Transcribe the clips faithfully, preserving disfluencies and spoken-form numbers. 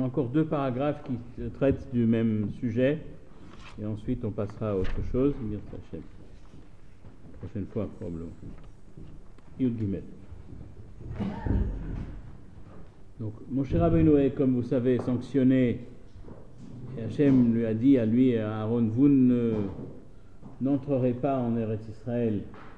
a encore deux paragraphes qui traitent du même sujet, et ensuite on passera à autre chose. La prochaine fois, probablement. Yud Gimel. Donc, Moshe Rabbeinu est, comme vous savez, sanctionné, et Hachem lui a dit à lui et à Aaron, vous ne, n'entrerez pas en Eretz Israël.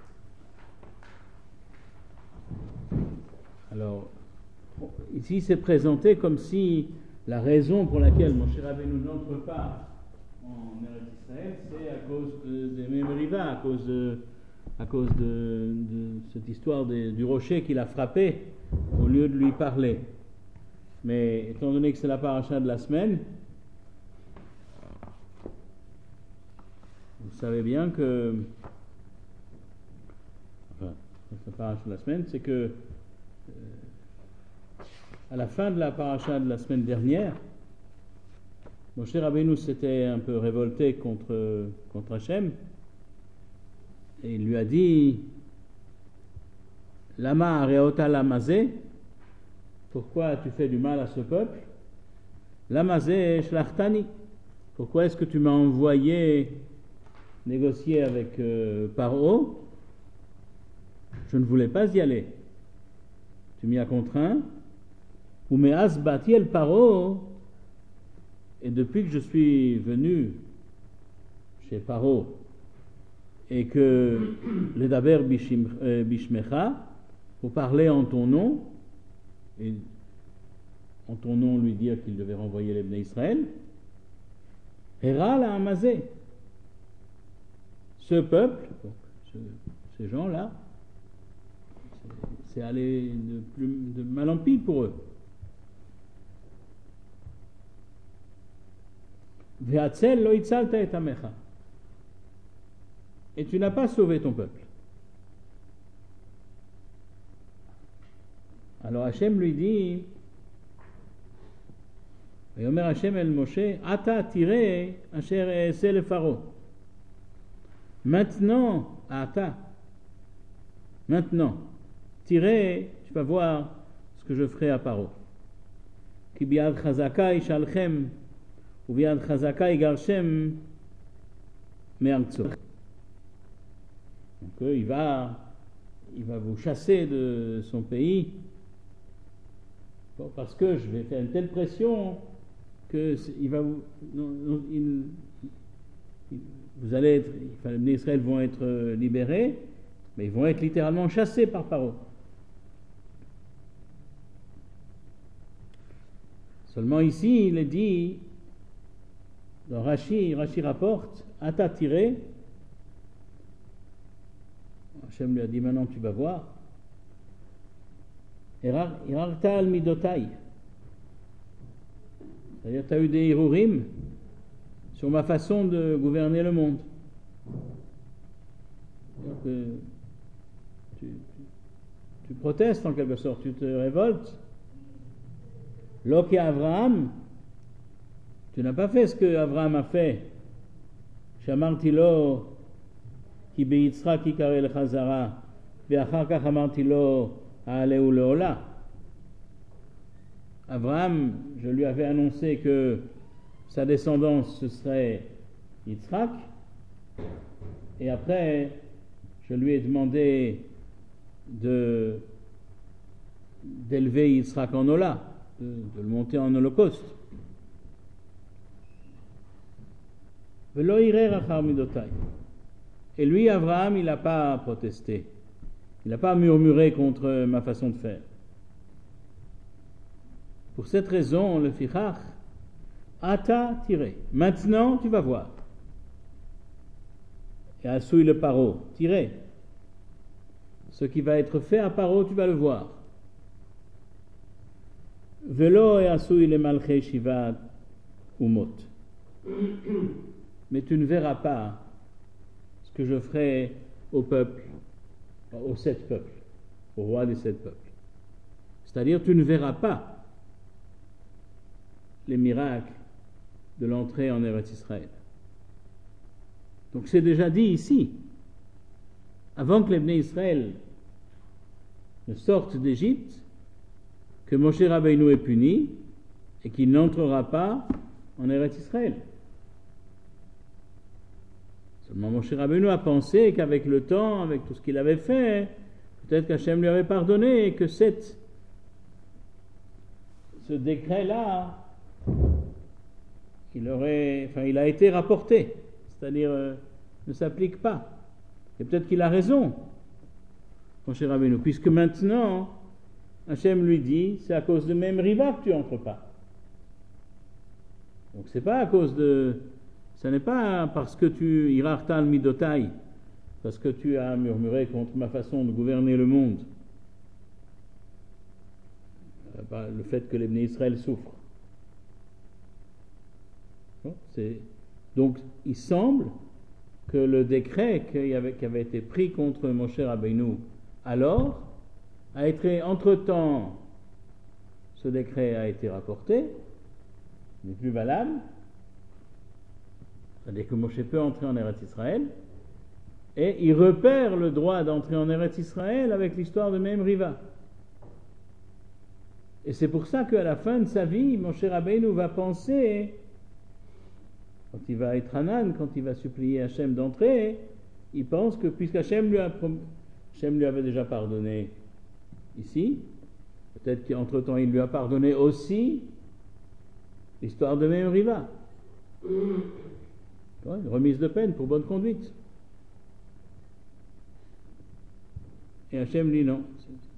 Alors, ici c'est présenté comme si la raison pour laquelle Moshe Rabbeinu n'entre pas en Eretz Israël, c'est à cause de, des Memriva, à cause de, à cause de, de cette histoire de, du rocher qu'il a frappé au lieu de lui parler. Mais étant donné que c'est la paracha de la semaine, vous savez bien que, enfin, la paracha de la semaine, c'est que euh, à la fin de la paracha de la semaine dernière, Moshe Rabbeinu s'était un peu révolté contre, contre Hachem, et il lui a dit Lama areota lamazé, pourquoi tu fais du mal à ce peuple? Lamazé shlachtani, pourquoi est-ce que tu m'as envoyé négocier avec euh, Paro? Je ne voulais pas y aller. Tu m'y as contraint. Ou me'as bati el Paro, et depuis que je suis venu chez Paro et que les daber bishmecha, pour parler en ton nom, et en ton nom lui dire qu'il devait renvoyer les Bnei Israël, Hera la Amazé, ce peuple, donc, ce, ces gens-là, c'est, c'est aller de, plus, de mal en pis pour eux. Ve'atzel lo itzalta et amecha, et tu n'as pas sauvé ton peuple. Alors Hachem lui dit, et Omer Hachem el Moshe, Ata tiré asher e'eseh le Pharaon. Maintenant, Ata, maintenant, tiré, tu vas voir ce que je ferai à Paro. Ki biad chazaka ishalchem, ou biad chazaka igarshem me'artso. Donc il va, il va vous chasser de son pays. Bon, parce que je vais faire une telle pression que il va vous, non, non, il, il, vous allez être, enfin, les Bnei Israël vont être libérés, mais ils vont être littéralement chassés par Paro. Seulement ici, il est dit, dans Rashi, Rashi rapporte, Ata tiré, Hachem lui a dit, maintenant tu vas voir, Irarta al midotai. C'est-à-dire, tu as eu des hirurim sur ma façon de gouverner le monde. Donc, euh, tu, tu, tu protestes en quelque sorte, tu te révoltes. Loke Avraham, tu n'as pas fait ce que Avraham a fait. Shamarti lo ki beyitzrak ikare lechazara, ve'achar kach amarti lo ha'aleu leola. Abraham, je lui avais annoncé que sa descendance ce serait Yitzhak, et après je lui ai demandé de d'élever Yitzhak en Ola, de, de le monter en holocauste. Velo irer achar midotai. Et lui, Abraham, il n'a pas protesté, il n'a pas murmuré contre ma façon de faire. Pour cette raison, le fichach, Ata tiré. Maintenant, tu vas voir. Et Assoui le Paro, tiré. Ce qui va être fait à Paro, tu vas le voir. Velo et Assoui le Malché Shiva Umot. Mais tu ne verras pas ce que je ferai au peuple, aux sept peuples, au roi des sept peuples. C'est-à-dire, tu ne verras pas les miracles de l'entrée en Eretz Israël. Donc c'est déjà dit ici, avant que les Bnei Israël ne sortent d'Égypte, que Moshe Rabbeinu est puni et qu'il n'entrera pas en Eretz Israël. Seulement Moshe Rabbeinu a pensé qu'avec le temps, avec tout ce qu'il avait fait, peut-être qu'Hachem lui avait pardonné et que cette, ce décret-là, il, aurait, enfin, il a été rapporté, c'est-à-dire euh, ne s'applique pas. Et peut-être qu'il a raison, Moshe Rabbeinu, puisque maintenant, Hachem lui dit, c'est à cause de même riva que tu n'entres pas. Donc c'est pas à cause de... Ce n'est pas parce que tu irartal midotai, parce que tu as murmuré contre ma façon de gouverner le monde, le fait que les Bnei Israël souffrent. C'est... Donc il semble que le décret qui avait, qui avait été pris contre Moshe Rabbeinu alors a été, entre-temps, ce décret a été rapporté, n'est plus valable, c'est-à-dire que Moshe peut entrer en Eretz Israël, et il repère le droit d'entrer en Eretz Israël avec l'histoire de Mehem Riva. Et c'est pour ça qu'à la fin de sa vie, Moshe Rabbeinu va penser, quand il va être Hanan, quand il va supplier Hachem d'entrer, il pense que puisque Hachem lui, a, Hachem lui avait déjà pardonné ici, peut-être qu'entre-temps il lui a pardonné aussi l'histoire de Mehem Riva. Ouais, une remise de peine pour bonne conduite. Et Hachem dit non,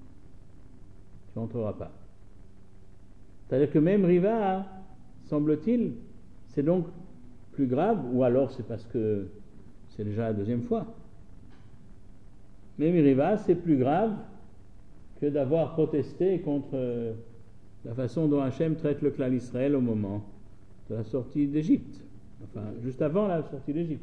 tu n'entreras pas. C'est-à-dire que même Riva, semble-t-il, c'est donc plus grave, ou alors c'est parce que c'est déjà la deuxième fois. Même Riva, c'est plus grave que d'avoir protesté contre la façon dont Hachem traite le clan Israël au moment de la sortie d'Égypte. Enfin, juste avant la sortie d'Égypte.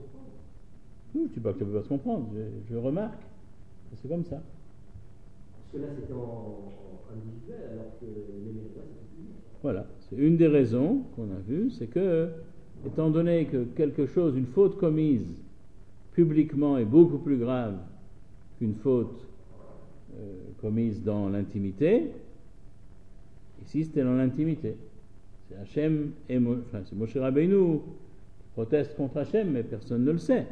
Oui, tu ne peux pas se comprendre, je, je remarque. C'est comme ça. Parce que là, c'était en, en individuel, alors que les médias, c'était public. Voilà, c'est une des raisons qu'on a vues, c'est que, étant donné que quelque chose, une faute commise publiquement est beaucoup plus grave qu'une faute euh, commise dans l'intimité, ici c'était dans l'intimité. C'est Hachem et Mo, enfin, c'est Moshe Rabbeinu qui proteste contre Hachem, mais personne ne le sait.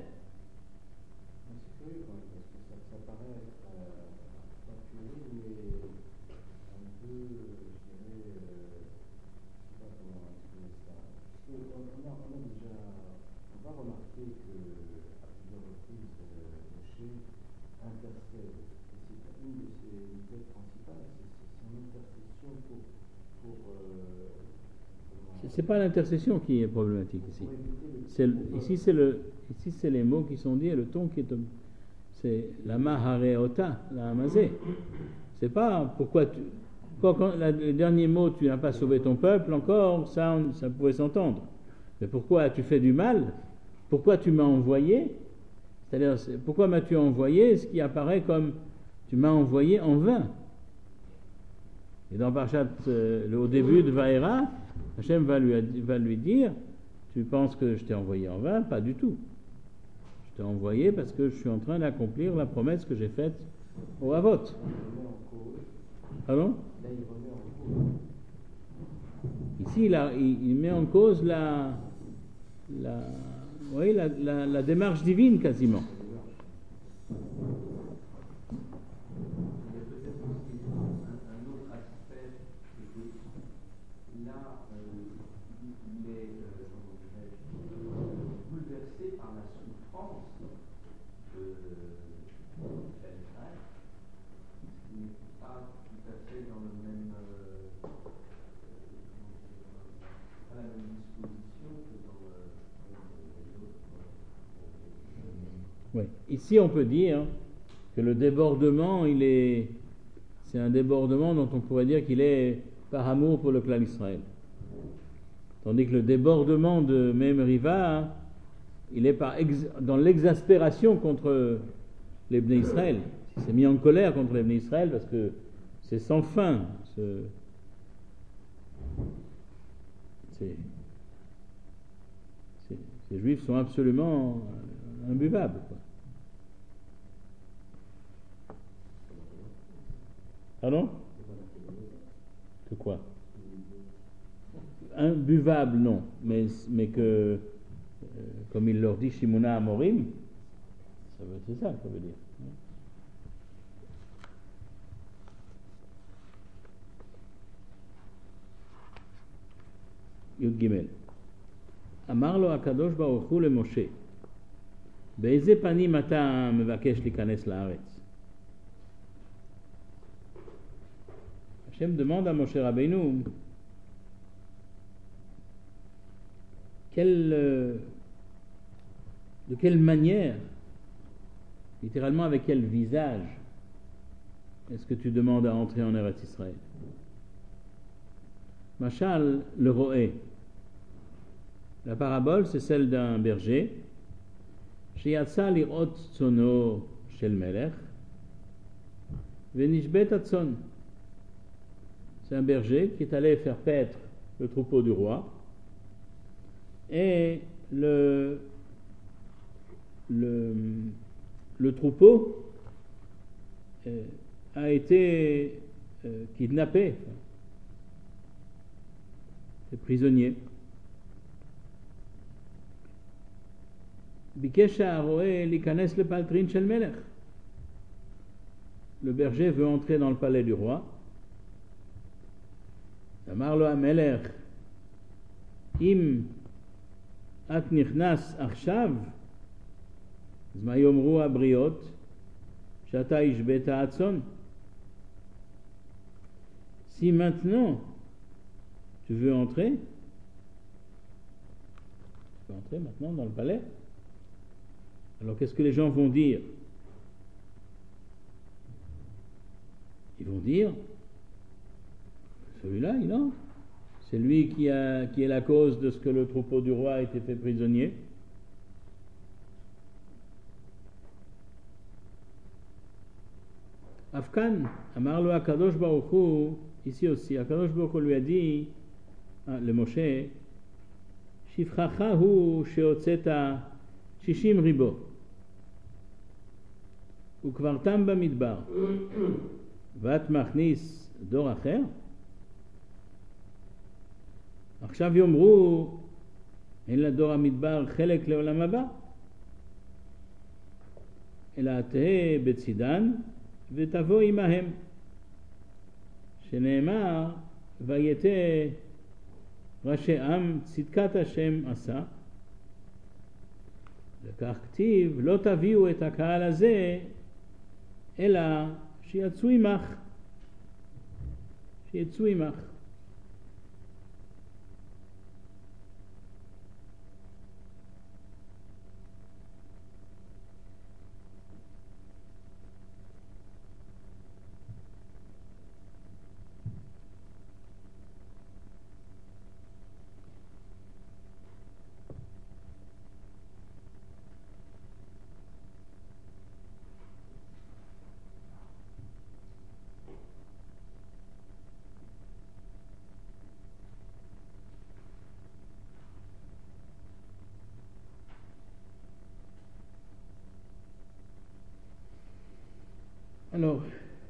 C'est curieux quand même, parce que ça, ça paraît euh, pas curieux, mais un peu, je dirais, euh, je ne sais pas comment exprimer ça. Parce qu'on on a, on a déjà, on va remarquer que à plusieurs reprises, euh, Moshe intercède. Et c'est une de ses méthodes principales, c'est son intercession pour, pour euh, c'est pas l'intercession qui est problématique ici. C'est, ici, c'est le, ici, c'est les mots qui sont dits et le ton qui est. C'est la mahareota, la amazé. C'est pas pourquoi tu. Quand, quand la, le dernier mot, tu n'as pas sauvé ton peuple encore, ça, on, ça pouvait s'entendre. Mais pourquoi as-tu fait du mal? Pourquoi tu m'as envoyé? C'est-à-dire, c'est, pourquoi m'as-tu envoyé? Ce qui apparaît comme tu m'as envoyé en vain. Et dans Parchat, euh, au début de Vaïra, Hachem va lui, va lui dire, tu penses que je t'ai envoyé en vain? Pas du tout. Je t'ai envoyé parce que je suis en train d'accomplir la promesse que j'ai faite au Havot. Pardon? Ici, il, a, il, il met en cause la, la, oui, la, la, la démarche divine quasiment. Oui. Ici, on peut dire que le débordement, il est, c'est un débordement dont on pourrait dire qu'il est par amour pour le clan Israël. Tandis que le débordement de Mehem Riva, il est par ex, dans l'exaspération contre les Bnei Israël. Il s'est mis en colère contre les Bnei Israël parce que c'est sans fin. Ce, c'est, c'est, ces Juifs sont absolument imbuvables, quoi. Pardon? Que quoi? imbuvable, non, mais, mais que, euh, comme il leur dit, Shimona Amorim, ça veut, c'est ça que ça veut dire. י' ג' אמר לו הקדוש ברוך הוא למשה, באיזה פנים אתה מבקש להיכנס לארץ? השם demande à Moshe Rabbeinu quelle, euh, de quelle manière, littéralement avec quel visage, est-ce que tu demandes à entrer en Eretz Israël? Machal le roé. La parabole, c'est celle d'un berger. Sheyatsa li'ot tzono shel melech venishbet atzon. C'est un berger qui est allé faire paître le troupeau du roi. Et le, le, le troupeau euh, a été euh, kidnappé, est prisonnier. ביקש הרועה להיכנס לפלטרין של מלך. Le berger veut entrer dans le palais du roi. אמר לו המלך, אם את נכנס עכשיו, אז מה יאמרו הבריות? שאתה השבית הצאן. Si maintenant tu veux entrer, tu peux entrer maintenant dans le palais. Alors qu'est-ce que les gens vont dire? Ils vont dire, celui-là, il entre. C'est lui qui, a, qui est la cause de ce que le troupeau du roi a été fait prisonnier. Afkan, Amar lo Akadosh Baruch Hu, ici aussi, Akadosh Baruch Hu lui a dit, le Moshe, Shifchacha hu sheotzeta shishim ribo. וכברתם במדבר ואת מכניס דור אחר? עכשיו יאמרו אין לדור המדבר חלק לעולם הבא, אלא תהא בצידן ותבוא עמהם, שנאמר ויתה ראשי עם צדקת השם עשה, וכך כתיב לא תביאו את הקהל הזה אלא שיצאו עמך, שיצאו עמך. Alors,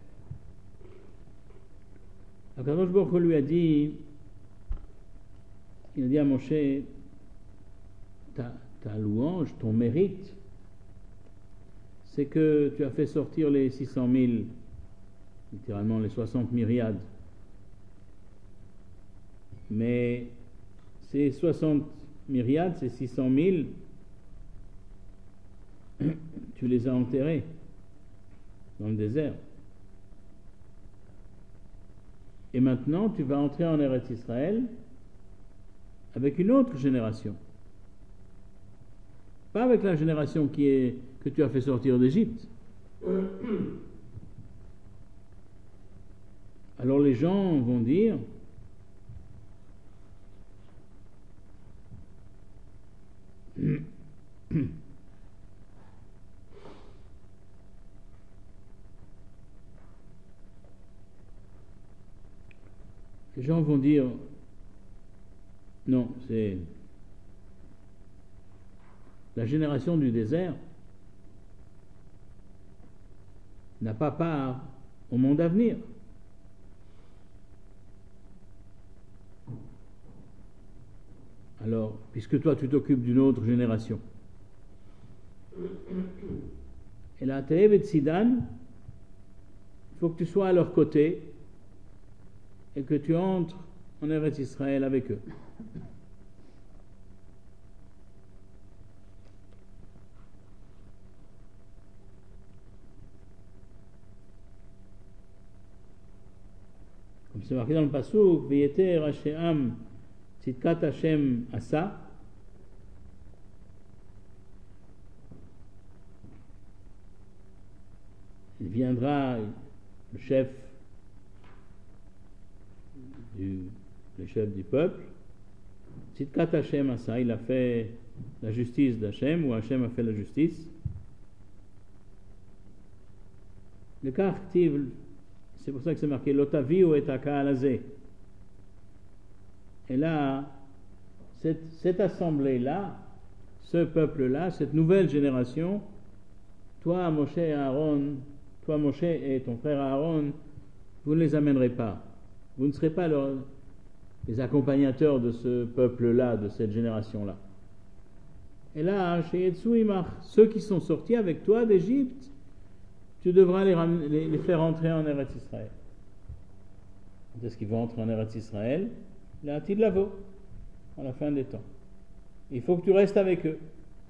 Akadosh Baruch Hu lui a dit, il a dit à Moshe, ta, ta louange, ton mérite, c'est que tu as fait sortir les six cent mille, littéralement les soixante myriades. Mais ces soixante myriades, ces six cent mille, tu les as enterrés dans le désert. Et maintenant, tu vas entrer en Eretz Israël avec une autre génération. Pas avec la génération qui est, que tu as fait sortir d'Égypte. Alors les gens vont dire, les gens vont dire, non, c'est la génération du désert n'a pas part au monde à venir. Alors, puisque toi tu t'occupes d'une autre génération. Et là, Te'ev et Tzidan, il faut que tu sois à leur côté et que tu entres en Eretz Israël avec eux. Comme c'est marqué dans le Passouk, V'yeter Hashem Tzidkat Hashem Asa. Il viendra le chef du, le chef du peuple. Tzidkat Hashem Asa, il a fait la justice d'Hashem, ou Hashem a fait la justice. Le cas actif, c'est pour ça que c'est marqué Lotaviu et Akaalazé. Et là, cette, cette assemblée-là, ce peuple-là, cette nouvelle génération, toi, Moshe et Aaron, toi, Moshe et ton frère Aaron, vous ne les amènerez pas. Vous ne serez pas leur, les accompagnateurs de ce peuple-là, de cette génération-là. Et là, chez Yetsuimach, ceux qui sont sortis avec toi d'Égypte, tu devras les, ramener, les, les faire entrer en Eretz Israël. Est-ce qu'ils vont entrer en Eretz Israël? La Atid Lavo, à la fin des temps. Il faut que tu restes avec eux.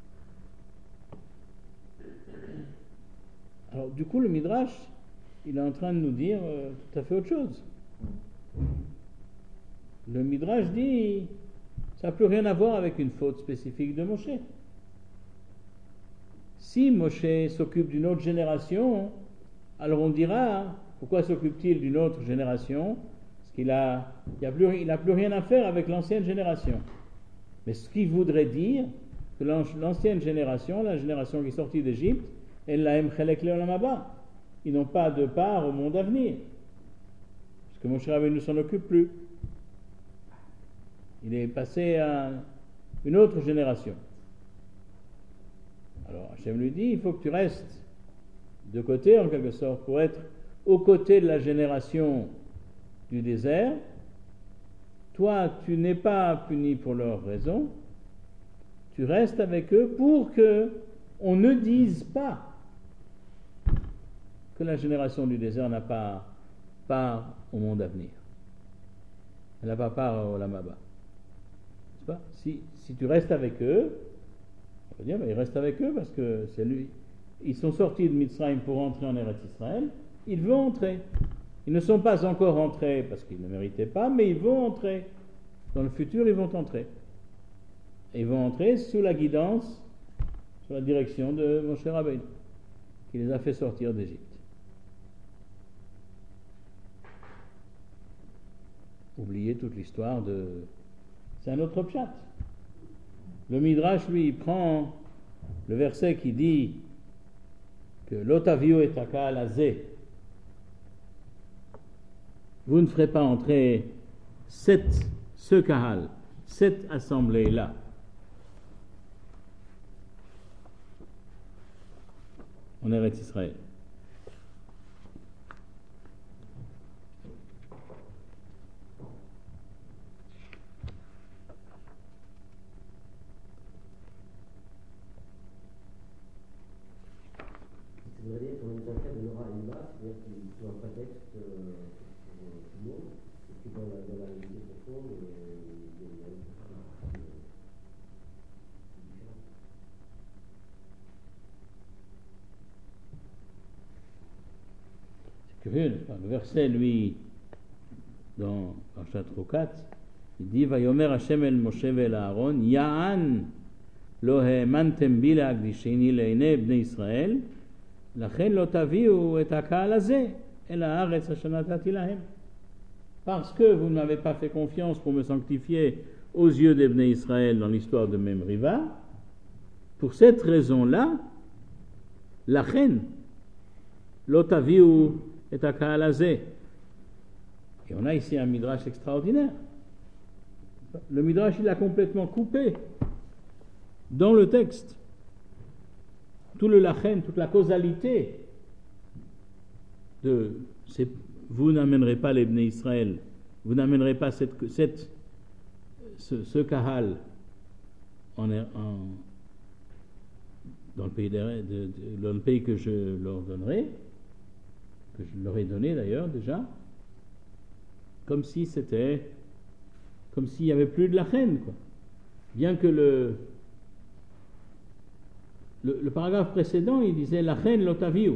Alors, du coup, le Midrash, il est en train de nous dire euh, tout à fait autre chose. Le Midrash dit, ça n'a plus rien à voir avec une faute spécifique de Moshe. Si Moshe s'occupe d'une autre génération, alors on dira, pourquoi s'occupe-t-il d'une autre génération? Parce qu'il a, il a plus, il a plus rien à faire avec l'ancienne génération. Mais ce qu'il voudrait dire, que l'ancienne génération, la génération qui est sortie d'Égypte, elle l'a emchelek le'olam haba. Ils n'ont pas de part au monde à venir. Parce que Moshe Rabbeinu ne s'en occupe plus. Il est passé à une autre génération. Alors Hachem lui dit, il faut que tu restes de côté, en quelque sorte, pour être aux côtés de la génération du désert. Toi, tu n'es pas puni pour leurs raisons. Tu restes avec eux pour que on ne dise pas que la génération du désert n'a pas part au monde à venir. Elle n'a pas part au Olam Haba. N'est-ce pas? Si, si tu restes avec eux, on va dire, ben, il reste avec eux parce que c'est lui. Ils sont sortis de Mitzrayim pour entrer en Eretz Israël. Ils vont entrer. Ils ne sont pas encore entrés parce qu'ils ne méritaient pas, mais ils vont entrer. Dans le futur, ils vont entrer. Et ils vont entrer sous la guidance, sous la direction de Moshe Rabbeinu, qui les a fait sortir d'Égypte. Oubliez toute l'histoire de... C'est un autre pshat. Le Midrash, lui, il prend le verset qui dit que l'Otaviu et Akaalazé, vous ne ferez pas entrer cette, ce kahal, cette assemblée-là. En Eretz Israël. Ça veut dire qu'on est en train de Nora Ima, c'est-à-dire qu'il faut un prétexte euh, pour tout le monde, et puis dans la, dans la réalité profonde, il y a une différence. C'est curieux, le verset, lui, dans Parashat Rokat, il dit Vayomer Hashem el Moshe ve'el Aaron, Ya'an lo ha'emantem bi le'akdisheni le'einei bnei Israël, לכן לא תביאו את הקהל הזה אל הארץ אשר נתתי להם. Parce que vous ne m'avez pas fait confiance pour me sanctifier aux yeux des Bnei Israël dans l'histoire de Memriva, pour cette raison-là, לכן לא תביאו את הקהל הזה. Et on a ici un midrash extraordinaire. Le midrash, il a complètement coupé dans le texte tout le lachen, toute la causalité de c'est, vous n'amènerez pas les Bnei Israël, vous n'amènerez pas cette, cette, ce, ce kahal en, en, dans, le pays de, de, de, dans le pays que je leur donnerai, que je leur ai donné d'ailleurs déjà, comme si c'était, comme s'il n'y avait plus de la haine, quoi. Bien que le, le, le paragraphe précédent, il disait la haine l'otaviu.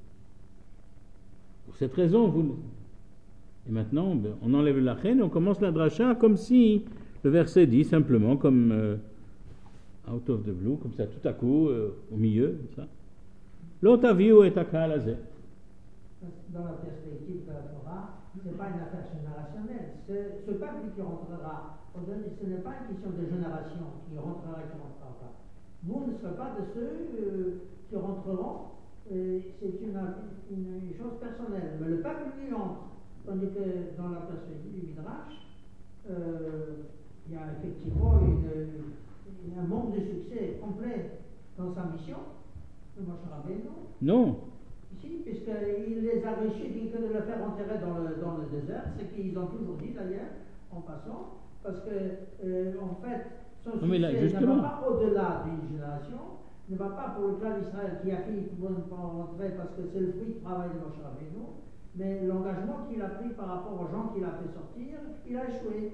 Pour cette raison, vous... Et maintenant, on enlève la haine, on commence la dracha comme si le verset dit simplement, comme euh, out of the blue, comme ça, tout à coup, euh, au milieu, comme ça. L'otaviu est akalazé. Dans la perspective de la Torah, ce n'est pas une affaire générationnelle. C'est ce peuple qui rentrera. Ce n'est pas une question de génération qui rentrera et qui ne rentrera pas. Vous ne serez pas de ceux euh, qui rentreront. Euh, c'est une, une, une chose personnelle. Mais le peuple lui entre. Tandis que dans la perspective du Midrash, euh, il y a effectivement une, une, un manque de succès complet dans sa mission de Moshe Rabbeinu. Non. Si, puisqu'il les a reçus, dit que de le faire enterrer dans le, dans le désert, c'est qu'ils ont toujours dit d'ailleurs, en passant, parce que, euh, en fait, son succès là, ne va pas au-delà d'une génération, ne va pas pour le clan d'Israël qui a fini pour rentrer parce que c'est le fruit du travail de Moshe Rabbeinu, mais l'engagement qu'il a pris par rapport aux gens qu'il a fait sortir, il a échoué.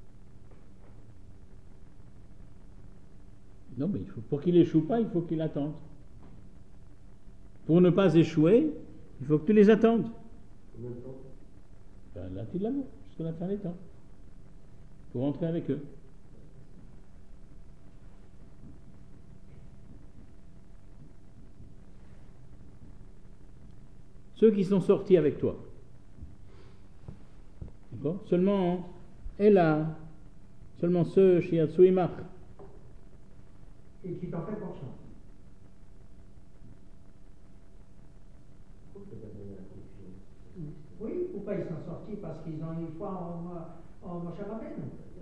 Non, mais il faut, pour qu'il n'échoue pas, il faut qu'il attende. Pour ne pas échouer, il faut que tu les attendes. Combien de temps? Ben, là, tu l'as jusqu'à la fin des temps. Pour rentrer avec eux. Ceux qui sont sortis avec toi. D'accord? Seulement, et là, seulement ceux chez Yatsuimach. Et qui t'en fait conscience. Oui, pourquoi ils sont sortis? Parce qu'ils ont eu foi en, en Moshe Rabbeinu.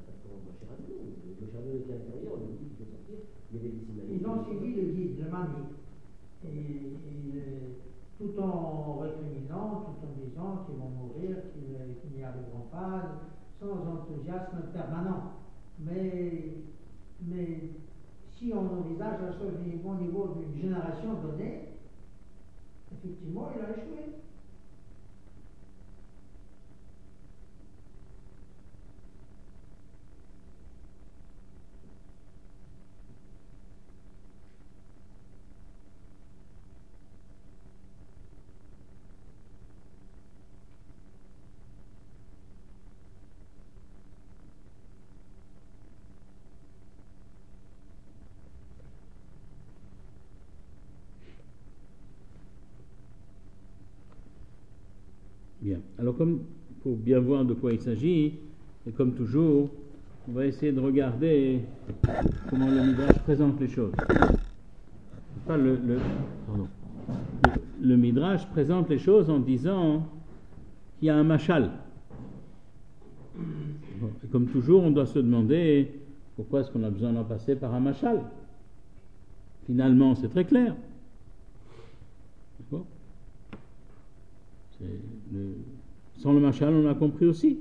Ils ont suivi le guide, le mani. Et, et, tout en récriminant, tout en disant qu'ils vont mourir, qu'ils n'y arriveront pas, sans enthousiasme permanent. Mais, mais si on envisage la chose au niveau d'une génération donnée, effectivement, il a échoué. Bien. Alors, comme pour bien voir de quoi il s'agit, et comme toujours, on va essayer de regarder comment le Midrash présente les choses. Pas le, le, pardon. Le, le Midrash présente les choses en disant qu'il y a un machal. Et comme toujours, on doit se demander pourquoi est-ce qu'on a besoin d'en passer par un machal. Finalement, c'est très clair. D'accord ? Le, sans le machal, on a compris aussi.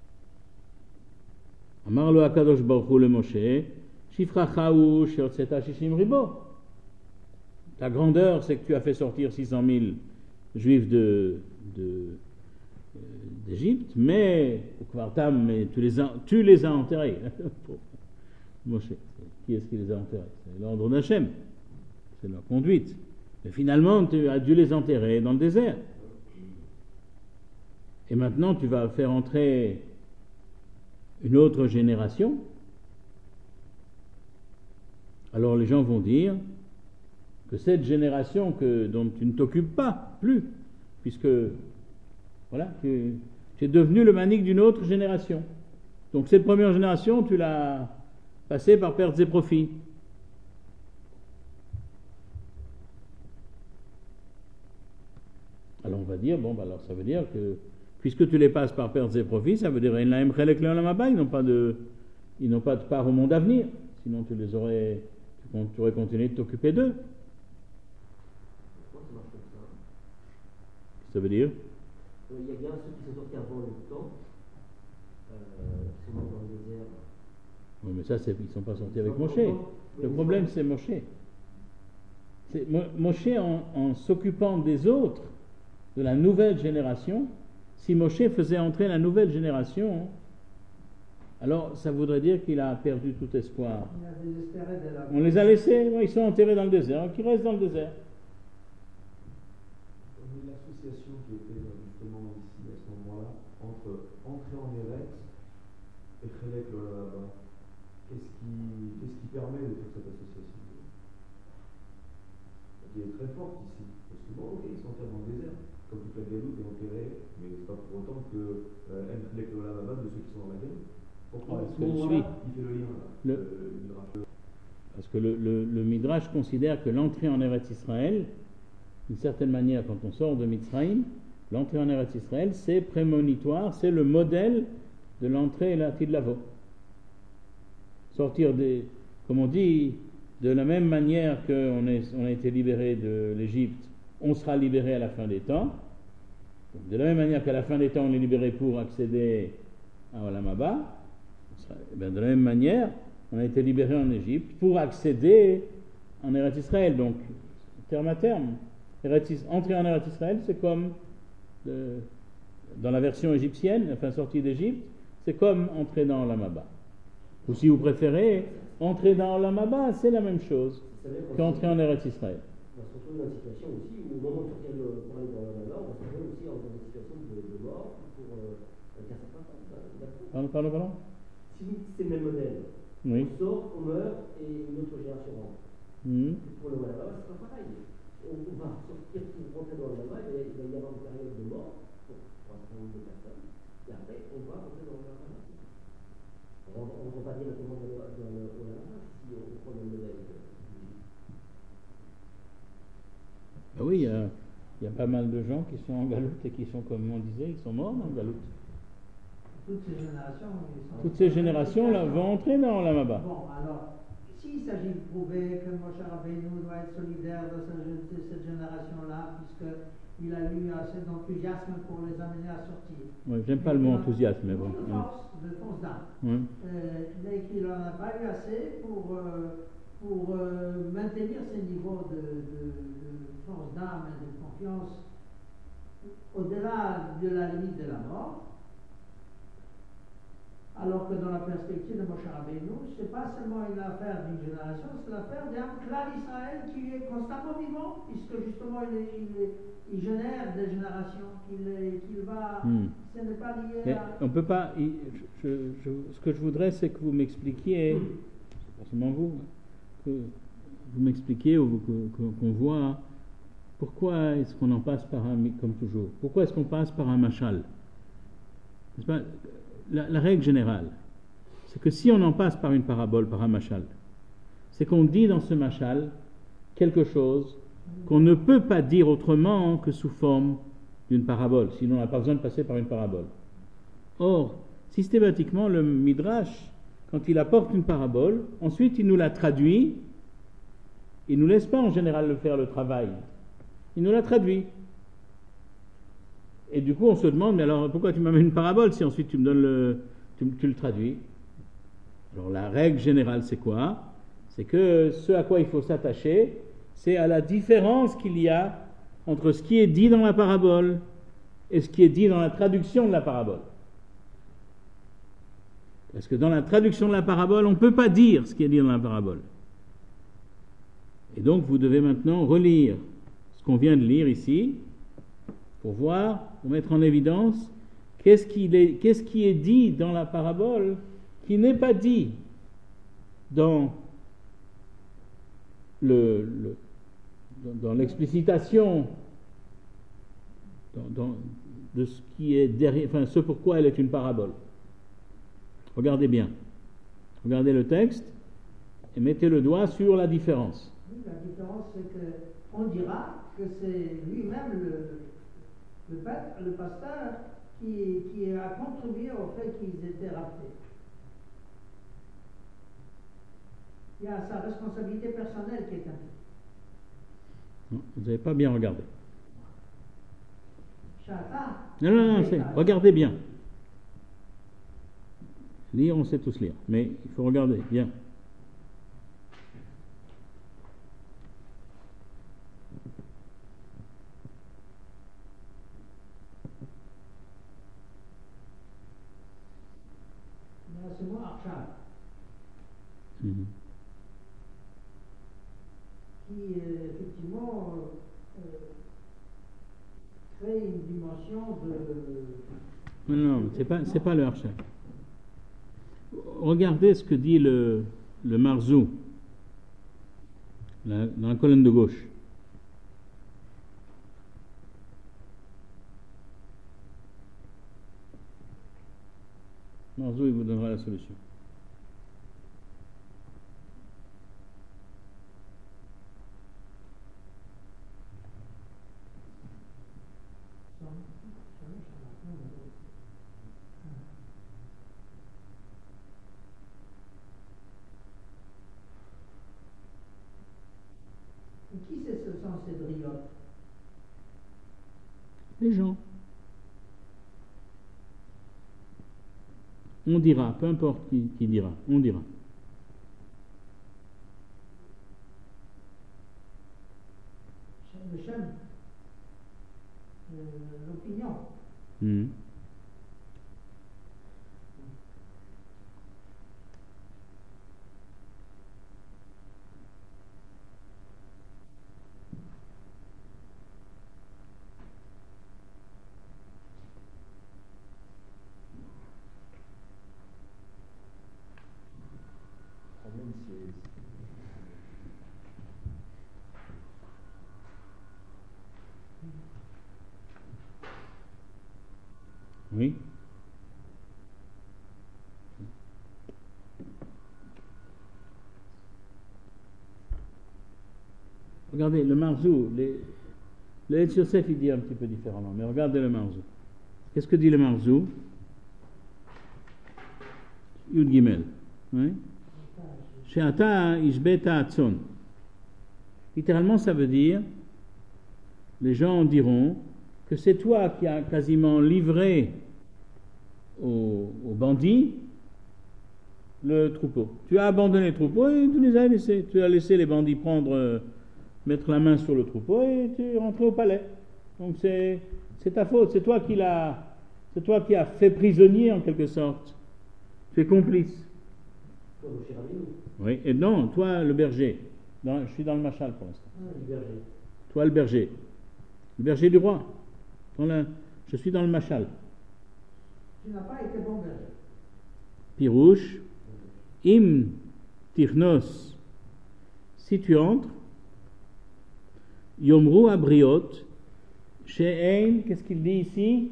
Amar lo Akadosh Baruch Hu le Moshe, Shifracha hu sheotzeta shishim ribo. Ta grandeur, c'est que tu as fait sortir six cent mille juifs de, de, d'Égypte, mais au Kvartam, mais tu les as, tu les as enterrés. Moshe, qui est-ce qui les a enterrés? C'est l'ordre d'Hachem, c'est leur conduite. Mais finalement, tu as dû les enterrer dans le désert. Et maintenant, tu vas faire entrer une autre génération. Alors les gens vont dire que cette génération que, dont tu ne t'occupes pas plus, puisque voilà, tu, tu es devenu le manik d'une autre génération. Donc cette première génération, tu l'as passée par pertes et profits. Alors on va dire, bon, bah alors ça veut dire que puisque tu les passes par pertes et profits, ça veut dire qu'ils n'ont pas de, ils n'ont pas de part au monde à venir. Sinon, tu les aurais, tu aurais continué de t'occuper d'eux. Pourquoi ça marche comme ça? Ça veut dire? Il y a bien ceux qui sont sortis avant le temps, euh, sûrement dans le désert, Oui, mais ça, c'est, ils ne sont pas sortis avec Ils sont Moshe. contents. Le Oui, problème, ils sont- c'est Moshe. C'est Mo- Moshe, en, en s'occupant des autres, de la nouvelle génération, si Moshe faisait entrer la nouvelle génération, alors ça voudrait dire qu'il a perdu tout espoir. Il a désespéré de la... On les a laissés, ouais, ils sont enterrés dans le désert, qu'ils restent dans le désert. L'association qui était justement ici à ce moment-là, entre entrer en Eretz et Chelek là-bas, qu'est-ce qui, qu'est-ce qui permet de faire cette association? Qui est très forte ici. Parce que bon, ok, ils sont enterrés dans le désert, comme toute la Galoute est enterrée, mais c'est pas pour autant que euh, El Chelek là-bas de ceux qui sont dans la Galoute. Pourquoi à Parce ce que moment-là, celui- il fait le lien là, le- euh, le Midrash. Parce que le, le- le Midrash considère que l'entrée en Eretz Israël, d'une certaine manière, quand on sort de Mitzrayim, l'entrée en Eretz Israël, c'est prémonitoire, c'est le modèle de l'entrée et l'Atid Lavo. Sortir des, comme on dit, de la même manière qu'on est, on a été libéré de l'Égypte, on sera libéré à la fin des temps. Donc, de la même manière qu'à la fin des temps, on est libéré pour accéder à Olam Haba, on sera- eh bien, de la même manière, on a été libéré en Égypte pour accéder en Eretz Israël. Donc, terme à terme, Eretz Is- entrer en Eretz Israël, c'est comme, euh, dans la version égyptienne, enfin sortie d'Égypte, c'est comme entrer dans Olam Haba. Ou si vous préférez, entrer dans Olam Haba, c'est la même chose Ça veut dire qu'on qu'entrer en Eretz Israël. on va se retrouver dans une situation aussi où au moment de sortir de, pour aller dans la mort, on va se retrouver aussi dans une situation de, de mort pour euh, un certain temps. D'accord. Pardon, pardon, pardon. Si c'est le même modèle, Oui. on sort, on meurt et une autre génération rentre. Mhm. Pour le Malaba, c'est pas pareil. On, on va sortir pour rentrer dans le Malaba, il va il va y avoir une période de mort pour, pour un certain nombre de personnes, et après on va rentrer dans le Malaba. On ne rentre pas directement dans le, dans le, au Malaba si on prend le modèle. Ah oui, il y, a, il y a pas mal de gens qui sont en galoute et qui sont, comme on disait, ils sont morts en galoute. Toutes ces générations, ils sont... Toutes ces générations-là vont entrer dans Olam Haba. Bon, alors, s'il s'agit de prouver que Moshe Rabbeinu doit être solidaire de ce- de cette génération-là, puisqu'il a eu assez d'enthousiasme pour les amener à sortir. Ouais, j'aime pas le mot enthousiasme, mais bon. De force, de force d'âme. Ouais. Euh, mais qu'il n'en a pas eu assez pour, euh, pour euh, maintenir ces niveaux de, de, de force d'âme et de confiance au-delà de la limite de la mort. Alors que dans la perspective de Moshe Rabbeinu, ce n'est pas seulement une affaire d'une génération, c'est l'affaire d'un clan Israël qui est constamment vivant, puisque justement il, est, il, est, il génère des générations, qu'il qu'il va... Hmm. Ce n'est pas lié Mais à... on peut pas. il- je- je- ce que je voudrais, c'est que vous m'expliquiez, pas seulement vous, que vous m'expliquiez ou vous- que- que- qu'on voit pourquoi est-ce qu'on en passe par un, comme toujours, pourquoi est-ce qu'on passe par un machal. N'est-ce pas? La, la règle générale, c'est que si on en passe par une parabole, par un machal, c'est qu'on dit dans ce machal quelque chose qu'on ne peut pas dire autrement que sous forme d'une parabole, sinon on n'a pas besoin de passer par une parabole. Or, systématiquement, le Midrash, quand il apporte une parabole, ensuite il nous la traduit, il ne nous laisse pas en général le faire le travail, il nous la traduit. Et du coup on se demande, mais alors pourquoi tu m'amènes une parabole si ensuite tu me donnes le, tu, tu le traduis? Alors la règle générale c'est quoi? C'est que ce à quoi il faut s'attacher, c'est à la différence qu'il y a entre ce qui est dit dans la parabole et ce qui est dit dans la traduction de la parabole. Parce que dans la traduction de la parabole, on ne peut pas dire ce qui est dit dans la parabole. Et donc vous devez maintenant relire ce qu'on vient de lire ici, pour voir, pour mettre en évidence qu'est-ce, qu'il est, qu'est-ce qui est dit dans la parabole qui n'est pas dit dans, le, le, dans, dans l'explicitation dans, dans, de ce qui est derrière, enfin ce pourquoi elle est une parabole. Regardez bien, regardez le texte et mettez le doigt sur la différence. Oui, la différence, c'est qu'on dira que c'est lui-même le... Le, père, le pasteur qui, qui a contribué au fait qu'ils étaient rachetés. Il y a sa responsabilité personnelle qui est impliquée. Non, vous n'avez pas bien regardé. Chacun. Non, non, non, c'est, regardez bien. Lire, on sait tous lire, mais il faut regarder, bien. Là, c'est moi, Archal, Mhm. qui euh, effectivement euh, euh, crée une dimension de. Non, non, c'est pas, c'est pas le Harshal. Regardez ce que dit le, le Marzou, la- dans la colonne de gauche. Marzou, il vous donnera la solution. Et qui c'est ce sont ces driotes? Les gens. On dira, peu importe qui, qui dira, on dira. Le Shem, euh, l'opinion. Mhm. Le problème, c'est. Oui. Regardez, le Marzou, les, le Etz Yosef, il dit un petit peu différemment, mais regardez le Marzou. Qu'est-ce que dit le Marzou? Yud Gimel. Oui. She'ata ishbeta atzon. Littéralement, ça veut dire, les gens diront que c'est toi qui as quasiment livré aux, aux bandits le troupeau. Tu as abandonné le troupeau et tu les as laissés. Tu as laissé les bandits prendre, euh, mettre la main sur le troupeau et tu es rentré au palais. Donc c'est, c'est ta faute. C'est toi qui l'as, c'est toi qui as fait prisonnier en quelque sorte. Tu es complice. Toi, Moshe Rabbeinu, Oui. Et non, toi le berger. Dans- je suis dans le machal pour l'instant. le berger. Toi le berger. Le berger du roi. Dans la- je suis dans le machal. Tu n'as pas été bon berger. Pirouche, im tichnos, si tu entres, yomru abriot, she'ein, qu'est-ce qu'il dit ici?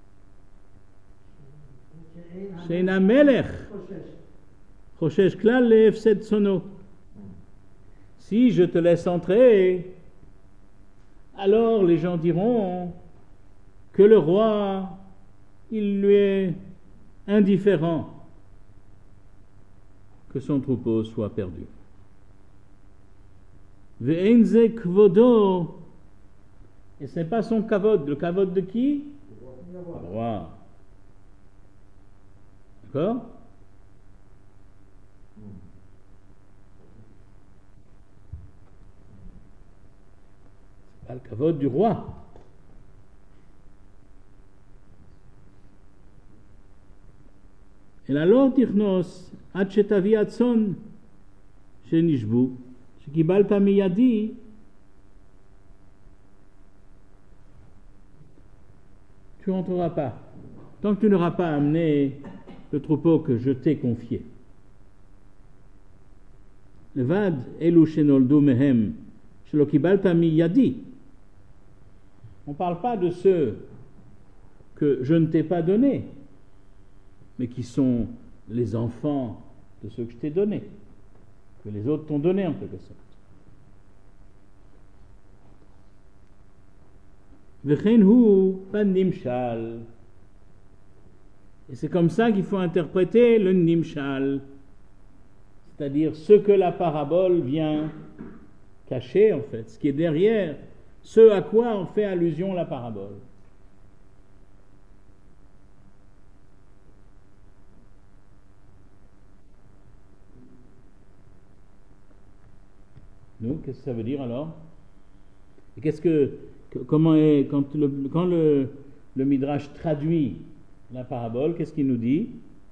She'ein amelech, choshesh klal le'efsed sono. Si je te laisse entrer, alors les gens diront que le roi, il lui est indifférent que son troupeau soit perdu. Ve'en ze kvodo, et ce n'est pas son kavod. Le kavod de qui? Le roi. D'accord? C'est pas le kavod du roi. אלא לא תכנוס עד שתביא הצאן שנשבו, שקיבלת מידי, tu n'entreras pas, tant que tu n'auras pas amené le troupeau que je t'ai confié. לבד אלו שנולדו מהם, שלא קיבלת מידי. On ne parle pas de ceux que je ne t'ai pas donnés, mais qui sont les enfants de ceux que je t'ai donnés, que les autres t'ont donnés en quelque sorte. V'chein hu ban nimshal. Et c'est comme ça qu'il faut interpréter le nimshal, c'est-à-dire ce que la parabole vient cacher en fait, ce qui est derrière, ce à quoi on fait allusion la parabole. nous, qu'est-ce que ça veut dire alors? Et qu'est-ce que, que comment est, quand le, quand le, le Midrash traduit la parabole, qu'est-ce qu'il nous dit?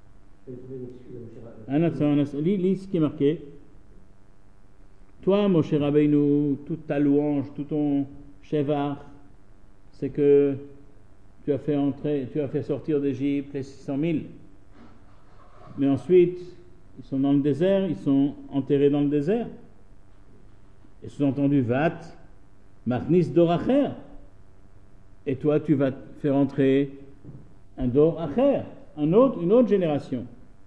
Un instant, un instant, lis, lis ce qui est marqué. Toi, Moshe Rabbeinu, toute ta louange, tout ton shevar, c'est que tu as fait entrer, tu as fait sortir d'Égypte les six cent mille. Mais ensuite, ils sont dans le désert, ils sont enterrés dans le désert. Et sous-entendu, Vat, Machnis Doracher. Et toi, tu vas faire entrer un Dor Acher, un autre, une autre génération.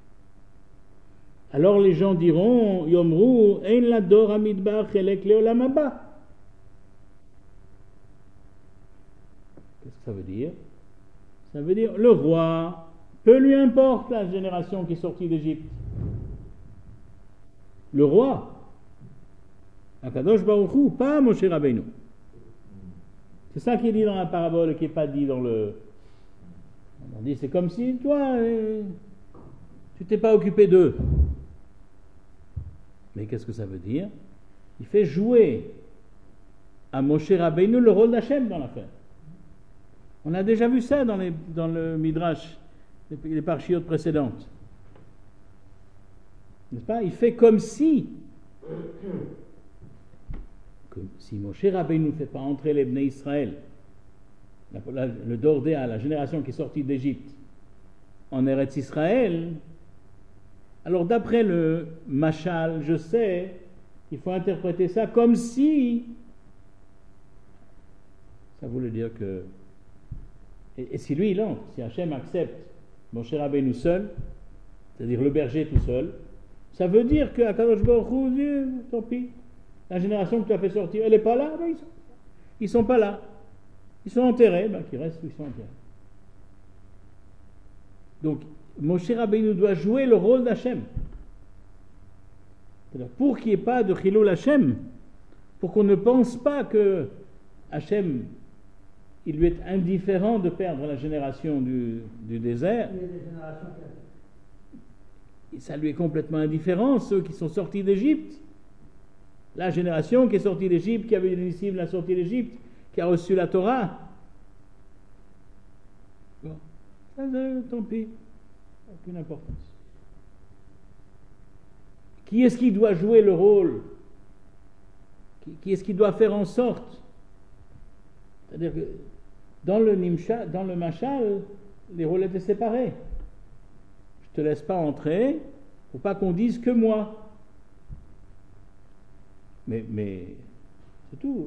Alors les gens diront, Yomru, Ein la Dor Amidbar Chelek Leolam Haba. Qu'est-ce que ça veut dire? Ça veut dire, le roi, peu lui importe la génération qui est sortie d'Égypte. Le roi, Akadosh Baruch Hu, pas Moshe Rabbeinu. C'est ça qui est dit dans la parabole et qui n'est pas dit dans le... On dit, c'est comme si toi, euh, tu t'es pas occupé d'eux. Mais qu'est-ce que ça veut dire? Il fait jouer à Moshe Rabbeinu le rôle d'Hachem dans l'affaire. On a déjà vu ça dans, les, dans le Midrash, les, les parchiotes précédentes. N'est-ce pas? Il fait comme si, comme si Moshe Rabbeinu ne fait pas entrer les Bnei Israël, la, la, le Dordéa, la génération qui est sortie d'Égypte, en Eretz Israël. Alors d'après le Machal, je sais qu'il faut interpréter ça comme si ça voulait dire que et, et si lui il entre, si Hachem accepte Moshe Rabbeinu seul, c'est-à-dire le berger tout seul, ça veut dire que Akadosh Baruch Hu dit, tant pis, la génération que tu as fait sortir, elle n'est pas là, ben ils sont, ils sont pas là, ils sont enterrés, ben qu'ils restent où ils sont enterrés. Donc Moshe Rabbeinu doit jouer le rôle d'Hachem. C'est-à-dire pour qu'il n'y ait pas de Chilul Hachem, pour qu'on ne pense pas que Hachem, il lui est indifférent de perdre la génération du, du désert. Ça lui est complètement indifférent, ceux qui sont sortis d'Égypte. La génération qui est sortie d'Égypte, qui avait une initiative la sortie d'Égypte, qui a reçu la Torah. Bon, ça, tant pis. Aucune importance. Qui est-ce qui doit jouer le rôle? Qui, qui est-ce qui doit faire en sorte? C'est-à-dire que dans le Nimsha, dans le Machal, les rôles étaient séparés. Je te laisse pas entrer, il ne faut pas qu'on dise que moi. Mais, mais c'est tout.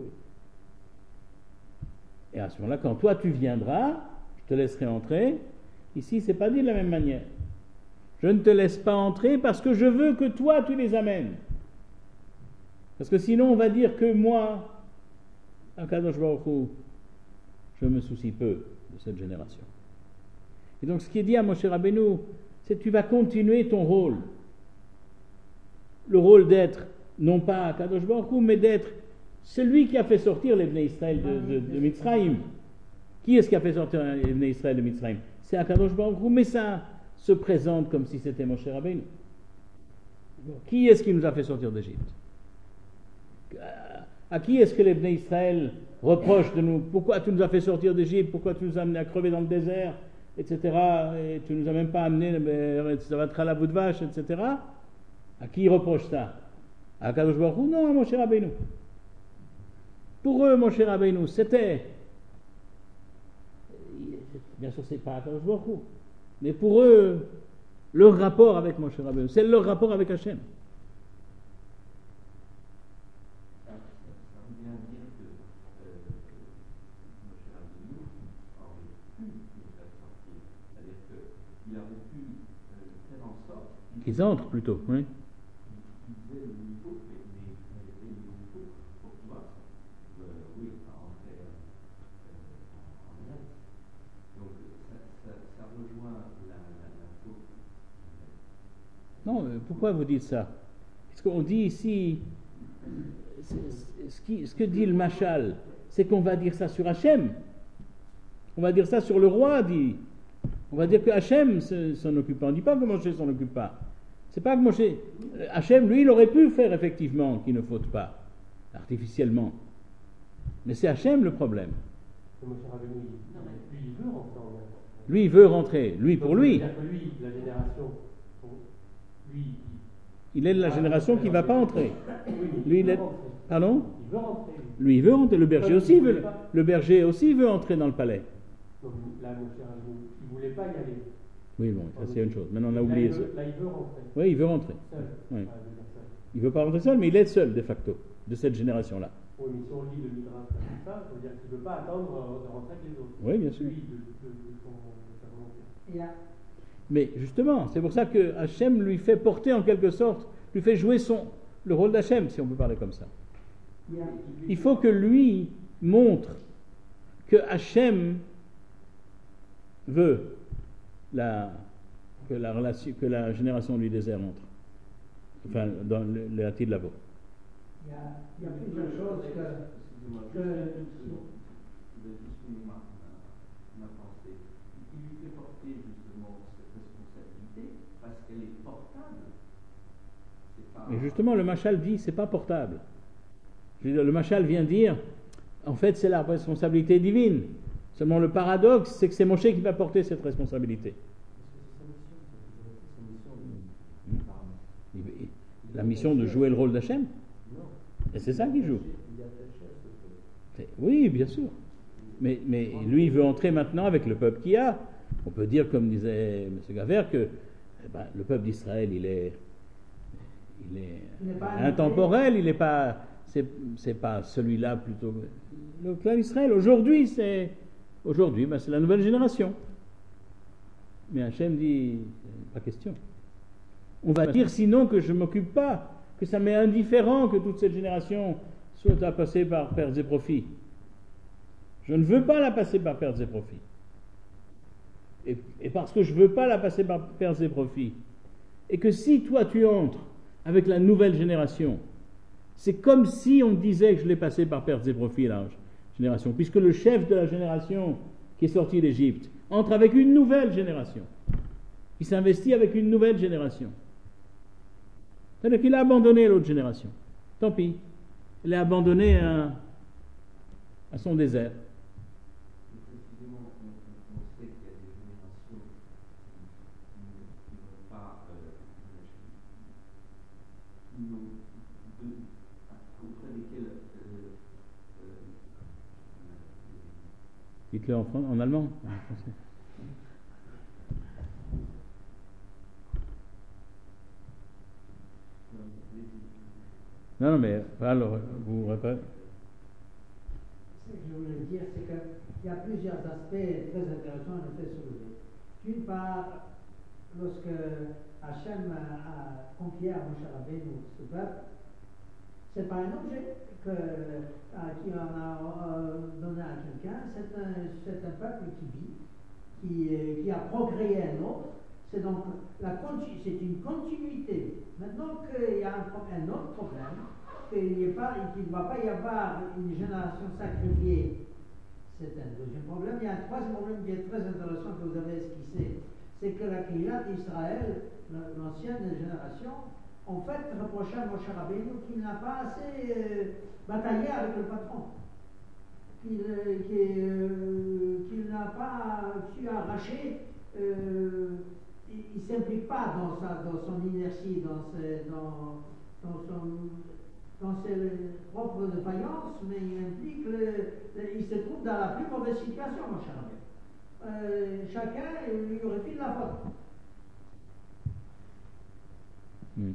Et à ce moment-là, quand toi tu viendras, je te laisserai entrer. Ici, c'est pas dit de la même manière. Je ne te laisse pas entrer parce que je veux que toi, tu les amènes. Parce que sinon, on va dire que moi, Akadosh Baruch Hu, je me soucie peu de cette génération. Et donc, ce qui est dit à Moshe Rabbeinu, c'est que tu vas continuer ton rôle. Le rôle d'être, non pas Akadosh Baruch Hu, mais d'être celui qui a fait sortir les Bnei Israël de, de, de Mitzrayim. Qui est-ce qui a fait sortir les Bnei Israël de Mitzrayim? C'est Akadosh Baruch Hu, mais ça se présente comme si c'était Moshe Rabbeinu. Qui est-ce qui nous a fait sortir d'Égypte? À qui est-ce que les Bnei Israël reprochent de nous? Pourquoi tu nous as fait sortir d'Égypte? Pourquoi tu nous as amenés à crever dans le désert, et cetera. Et tu nous as même pas amenés, ça va être à la bout de vache, et cetera. À qui ils reprochent ça? À Akadosh Baruch Hu? Non, à Moshe Rabbeinu. Pour eux, Moshe Rabbeinu, c'était, bien sûr, c'est pas Akadosh Baruch Hu, mais pour eux, leur rapport avec Moshe Rabbeinu, c'est leur rapport avec Hachem. Qu'ils entrent plutôt, oui. Non, pourquoi vous dites ça? Parce qu'on dit ici, ce, qui, ce que dit le Machal, c'est qu'on va dire ça sur Hachem. On va dire ça sur le roi, dit. On va dire que Hachem s'en occupe pas. On ne dit pas que Moshe s'en occupe pas. C'est pas que Moshe... Hachem, lui, il aurait pu faire effectivement qu'il ne faute pas. artificiellement. Mais c'est Hachem le problème. Mais Moshe Rabbeinu, lui, il veut rentrer en Europe. Lui, il veut rentrer. Lui, pour Donc, lui. c'est-à-dire que lui, la génération, lui, Il est de la génération qui ne va pas entrer. oui, mais Lui, il il veut est... rentrer. Pardon? Il veut rentrer. Lui. Lui, il veut rentrer. Le berger Comme aussi il veut. voulait pas. Le berger aussi veut entrer dans le palais. Donc là, Moshe Rabbeinu, il ne voulait pas y aller. Oui, bon, ça c'est une chose. Maintenant, on a Là, oublié il ça. veut, là, il veut rentrer. Oui, il veut rentrer. Seul. Oui. Ah, je veux dire seul. Il ne veut pas rentrer seul, mais il est seul, de facto, de cette génération-là. Oui, mais si on lit le Midrash comme ça, ça veut dire qu'il ne veut pas attendre de rentrer avec les autres. Oui, bien sûr. Lui, de, de, de son, de sa volonté. Il y a, Mais justement, c'est pour ça que Hachem lui fait porter en quelque sorte, lui fait jouer son, le rôle d'Hachem, si on peut parler comme ça. il y a, Il faut que lui montre que Hachem veut la, que, la relation, que la génération du désert entre. Enfin, dans le, le Hatid Lavo. il y a, il y a plusieurs choses que, Excusez-moi, que juste une seconde. Vous avez juste fini ma, ma pensée. Il lui fait porter justement cette responsabilité parce qu'elle est portable. C'est pas... Et justement, le Machal dit, c'est pas portable. Je veux dire, le Machal vient dire, en fait, c'est la responsabilité divine. Seulement le paradoxe, c'est que c'est Moshe qui va porter cette responsabilité. Il- il- La mission de jouer le rôle d'Hachem. Et c'est ça qu'il joue. C'est- Oui, bien sûr. Mais, mais lui, il veut entrer maintenant avec le peuple qu'il a. On peut dire, comme disait M. Gaver, que eh ben, le peuple d'Israël, il est, il est Il n'est pas intemporel, il n'est pas, c'est, c'est pas celui-là plutôt. Le clan d'Israël, aujourd'hui, c'est, aujourd'hui, ben, c'est la nouvelle génération. Mais Hachem dit, pas question. On va dire sinon que je ne m'occupe pas, que ça m'est indifférent que toute cette génération soit à passer par pertes et profits. Je ne veux pas la passer par pertes et profits. Et, et parce que je ne veux pas la passer par pertes et profits, et que si toi tu entres avec la nouvelle génération, c'est comme si on disait que je l'ai passé par pertes et profits, la génération, puisque le chef de la génération qui est sorti d'Égypte entre avec une nouvelle génération. Il s'investit avec une nouvelle génération. C'est-à-dire qu'il a abandonné l'autre génération. Tant pis. Il a abandonné à, à son désert. Précisément, on, on sait qu'il y a des générations qui n'ont pas, euh, qui n'ont de, auprès desquelles euh, euh, Dites-le en, fran- en allemand, en français. Non, non, mais alors, vous répétez. Ce que je voulais dire, c'est qu'il y a plusieurs aspects très intéressants à nous faire soulever. D'une part, lorsque Hachem a confié à Moshe Rabbeinu ce peuple, ce n'est pas un objet que, à qui on a euh, donné à quelqu'un, c'est un, c'est un peuple qui vit, qui, euh, qui a procréé un autre. C'est donc la conti- c'est une continuité. Maintenant qu'il y a un, pro- un autre problème, qu'il n'y ait pas, qu'il ne va pas y avoir une génération sacrifiée, c'est un deuxième problème. Il y a un troisième problème qui est très intéressant que vous avez esquissé, c'est que la Kehillat d'Israël, l'ancienne génération, en fait reprochait à Moshe Rabbeinu qu'il n'a pas assez euh, bataillé avec le patron, qu'il, euh, qu'il, euh, qu'il n'a pas su arracher. Euh, il ne s'implique pas dans, sa, dans son inertie, dans, ses, dans, dans, son, dans ses propres défaillances, mais il implique, le, le, il se trouve dans la plus mauvaise situation, mon cher ami. Euh, chacun lui aurait fait de la faute. Mm.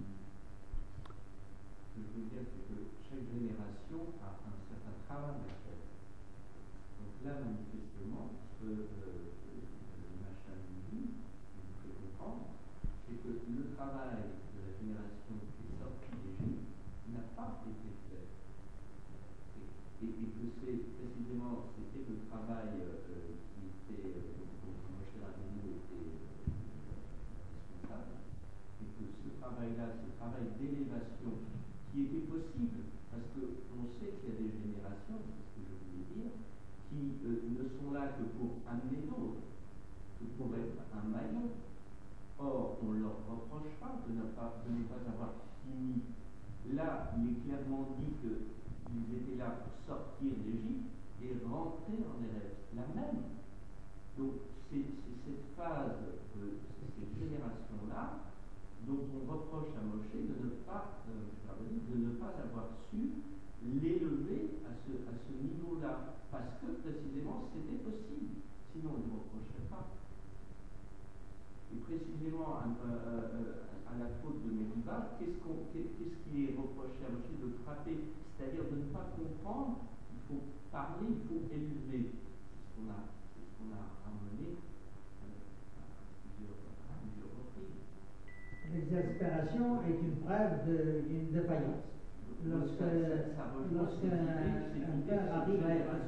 Ce que je veux dire, c'est que chaque génération a un certain travail à faire. Donc là, manifestement, ce que euh, le machin nous dit, il nous fait comprendre, c'est que le travail de la génération qui est sortie d'Égypte n'a pas été fait. Et, et, et que c'est précisément, c'était le travail euh, qui était, euh, dont Moshe Rabbeinu était euh, responsable, et que ce travail-là, ce travail d'élévation qui était possible, parce qu'on sait qu'il y a des générations, c'est ce que je voulais dire, qui euh, ne sont là que pour amener d'autres, que pour être un maillon. Or, on ne leur reproche pas de ne pas, de ne pas avoir fini. Là, il est clairement dit que ils étaient là pour sortir d'Égypte et rentrer en Eretz, la même. Donc c'est, c'est cette phase, euh, cette génération-là, dont on reproche à Moshe de ne pas, euh, de ne pas avoir su l'élever à ce, à ce niveau-là, parce que précisément c'était possible, sinon on ne reprocherait pas. Et précisément à, à, à la faute de Meriba, qu'est-ce, qu'on, qu'est-ce qui est reproché à Moshe de frapper, c'est-à-dire de ne pas comprendre, il faut parler, il faut élever. C'est ce qu'on a, c'est ce qu'on a amené à plusieurs, à plusieurs reprises. L'exaspération est une preuve de, d'une défaillance. Lorsque, lorsqu'un un père arrive à être...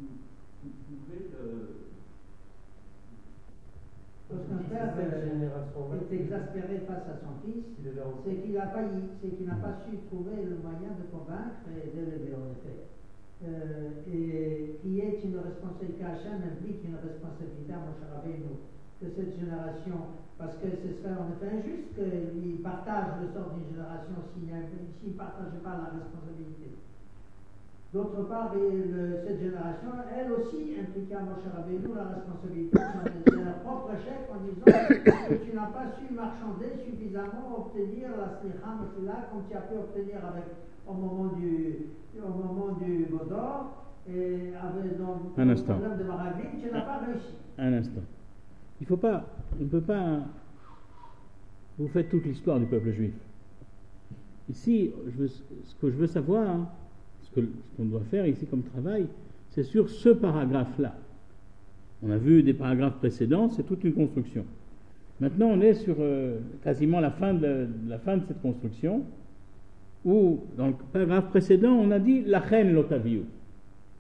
Lorsqu'un père est exaspéré face à son fils, c'est qu'il a failli, c'est qu'il n'a pas su trouver le moyen de convaincre et d'élever, en effet. Euh, et qui est une responsabilité, Hachem implique une responsabilité à Moshe Rabbeinu de cette génération, parce que ce serait en effet injuste qu'il partage le sort d'une génération s'il ne partageait pas la responsabilité. D'autre part, le, cette génération, elle aussi impliquait à Moshe Rabbeinu la responsabilité de leur propre échec en disant que tu n'as pas su marchander suffisamment, obtenir la slicha mefila comme tu as pu obtenir avec, au moment du, au moment du Godor, et avec dans, Un le instant. problème de Maraglim, tu n'as pas réussi. Un instant. Il faut pas, on ne peut pas. Vous faites toute l'histoire du peuple juif. Ici, je veux, ce que je veux savoir, hein, ce, que, ce qu'on doit faire ici comme travail, c'est sur ce paragraphe-là. On a vu des paragraphes précédents, c'est toute une construction. Maintenant, on est sur euh, quasiment la fin, de, la fin de cette construction, où, dans le paragraphe précédent, on a dit « la reine l'otaviou ». D'accord ?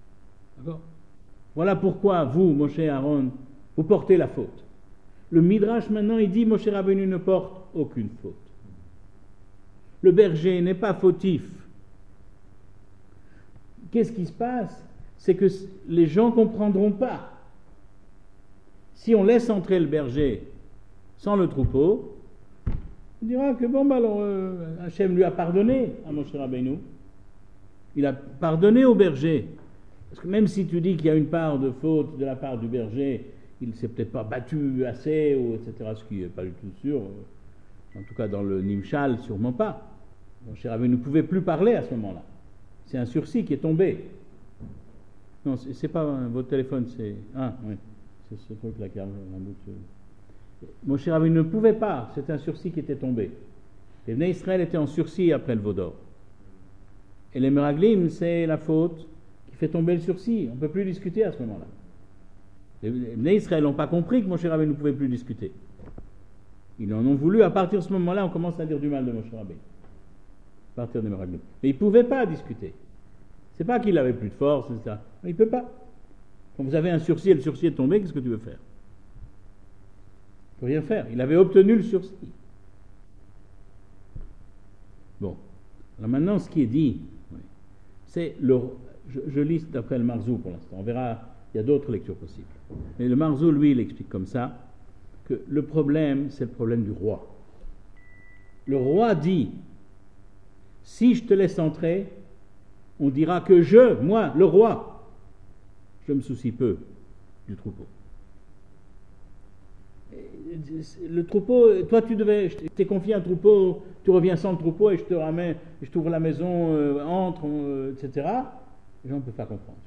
Voilà pourquoi vous, Moshe et Aaron, vous portez la faute. Le Midrash maintenant, il dit Moshe Rabbeinu ne porte aucune faute. Le berger n'est pas fautif. Qu'est-ce qui se passe ? C'est que les gens ne comprendront pas. Si on laisse entrer le berger sans le troupeau, on dira que bon, bah alors euh, Hachem lui a pardonné à Moshe Rabbeinu. Il a pardonné au berger. Parce que même si tu dis qu'il y a une part de faute de la part du berger, il ne s'est peut-être pas battu assez, ou et cetera, ce qui n'est pas du tout sûr. En tout cas, dans le Nimshal, sûrement pas. Moshe Rabbeinu ne pouvait plus parler à ce moment-là. C'est un sursis qui est tombé. Non, c'est, c'est pas un, votre téléphone, c'est... Ah, oui, c'est ce truc-là qui a un bout de... Moshe Rabbeinu ne pouvait pas, c'est un sursis qui était tombé. Les Bnei Israël étaient en sursis après le Vaudor. Et les Meraglim, c'est la faute qui fait tomber le sursis. On ne peut plus discuter à ce moment-là. Les Bnei Israël n'ont pas compris que Moshe Rabbeinu ne pouvait plus discuter. Ils en ont voulu, à partir de ce moment-là, on commence à dire du mal de Moshe Rabbeinu. À partir des Meraglim. Mais il ne pouvait pas discuter. C'est pas qu'il n'avait plus de force, et cetera. Il ne peut pas. Quand vous avez un sursis et le sursis est tombé, qu'est-ce que tu veux faire ? Il ne peut rien faire. Il avait obtenu le sursis. Bon. Alors maintenant, ce qui est dit, c'est le... Je, je lis d'après le Marzou pour l'instant. On verra, il y a d'autres lectures possibles. Mais le Marzou, lui, il explique comme ça, que le problème, c'est le problème du roi. Le roi dit, si je te laisse entrer, on dira que je, moi, le roi, je me soucie peu du troupeau. Le troupeau, toi tu devais, je t'ai confié un troupeau, tu reviens sans le troupeau et je te ramène, je t'ouvre la maison, euh, entre, euh, et cetera. Les gens ne peuvent pas comprendre.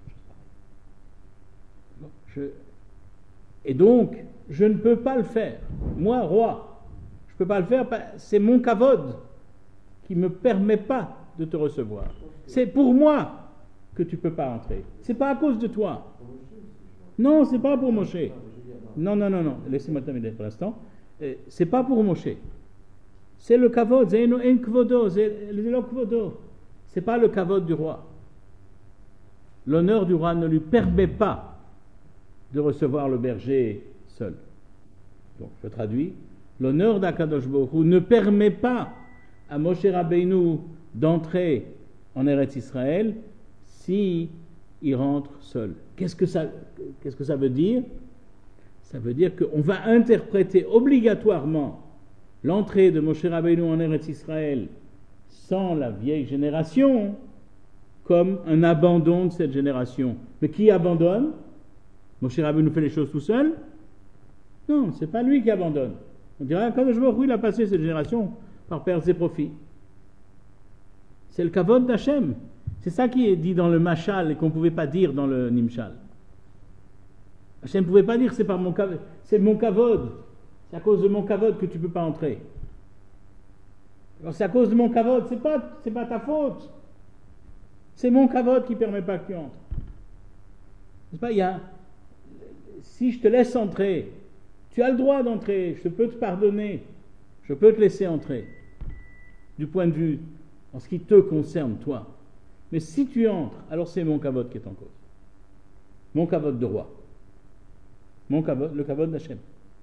Bon, je, et donc, je ne peux pas le faire. Moi, roi, je ne peux pas le faire, c'est mon kavod qui ne me permet pas de te recevoir. C'est pour moi que tu ne peux pas entrer. C'est pas à cause de toi. Non, c'est pas pour Moshe. Non, non, non, non. Laissez-moi terminer pour l'instant. C'est pas pour Moshe. C'est le kavod. C'est un kvodo. C'est le kvodo. C'est pas le kavod du roi. L'honneur du roi ne lui permet pas de recevoir le berger seul. Donc, je traduis. L'honneur d'Akadosh Baruch Hu ne permet pas à Moshe Rabbeinu d'entrer en Eretz Israël si il rentre seul. Qu'est-ce que ça, qu'est-ce que ça veut dire ? Ça veut dire qu'on va interpréter obligatoirement l'entrée de Moshe Rabbeinu en Eretz Israël sans la vieille génération comme un abandon de cette génération. Mais qui abandonne? Moshe Rabbeinu fait les choses tout seul? Non, c'est pas lui qui abandonne. On dirait que Kadosh Baruch Hu, il a passé cette génération par perdre ses profits. C'est le kavod d'Hachem. C'est ça qui est dit dans le mashal et qu'on ne pouvait pas dire dans le nimshal. Hachem ne pouvait pas dire c'est par mon kavod, c'est mon kavod. C'est à cause de mon kavod que tu ne peux pas entrer. Alors c'est à cause de mon kavod, c'est pas, c'est pas ta faute. C'est mon kavod qui ne permet pas que tu entres. C'est pas, il y a, si je te laisse entrer, tu as le droit d'entrer, je peux te pardonner, je peux te laisser entrer, du point de vue en ce qui te concerne, toi. Mais si tu entres, alors c'est mon kavod qui est en cause. Mon kavod de roi. Mon kavod, le kavod d'Hachem.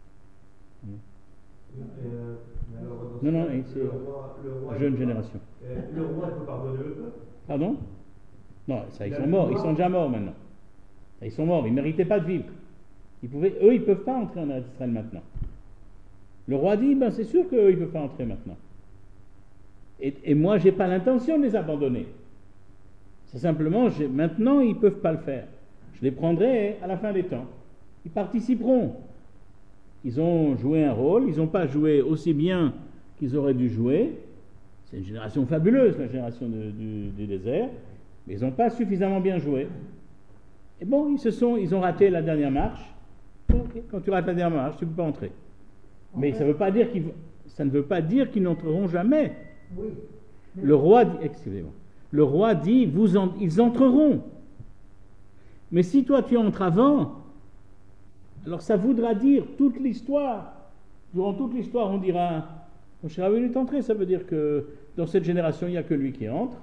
Euh, alors, dans ce Non, non, cas, c'est le roi- le roi, la il jeune peut- génération. euh, Le roi il peut pardonner le peuple. Pardon? Non, ça, ils Il a sont le morts, ils pouvoir. sont déjà morts maintenant. Ils sont morts, ils ne méritaient pas de vivre. Ils pouvaient, eux, ils ne peuvent pas entrer en Israël maintenant. Le roi dit, ben c'est sûr qu'eux, ils ne peuvent pas entrer maintenant. Et, et moi, je n'ai pas l'intention de les abandonner. C'est simplement, j'ai- maintenant, ils ne peuvent pas le faire. Je les prendrai à la fin des temps. Ils participeront. Ils ont joué un rôle, ils n'ont pas joué aussi bien qu'ils auraient dû jouer. C'est une génération fabuleuse, la génération de- du, du désert, mais ils n'ont pas suffisamment bien joué. Et bon, ils se sont, ils ont raté la dernière marche. Ok, quand tu rates la dernière marche, tu ne peux pas entrer. Mais ça, veut pas dire qu'ils, ça ne veut pas dire qu'ils n'entreront jamais. Oui. Mais- Le roi dit, excusez-moi, le roi dit, vous en- ils entreront. Mais si toi tu entres avant, alors ça voudra dire toute l'histoire. Durant toute l'histoire, on dira, Moshe Rabbeinu est entré, ça veut dire que dans cette génération, il n'y a que lui qui entre.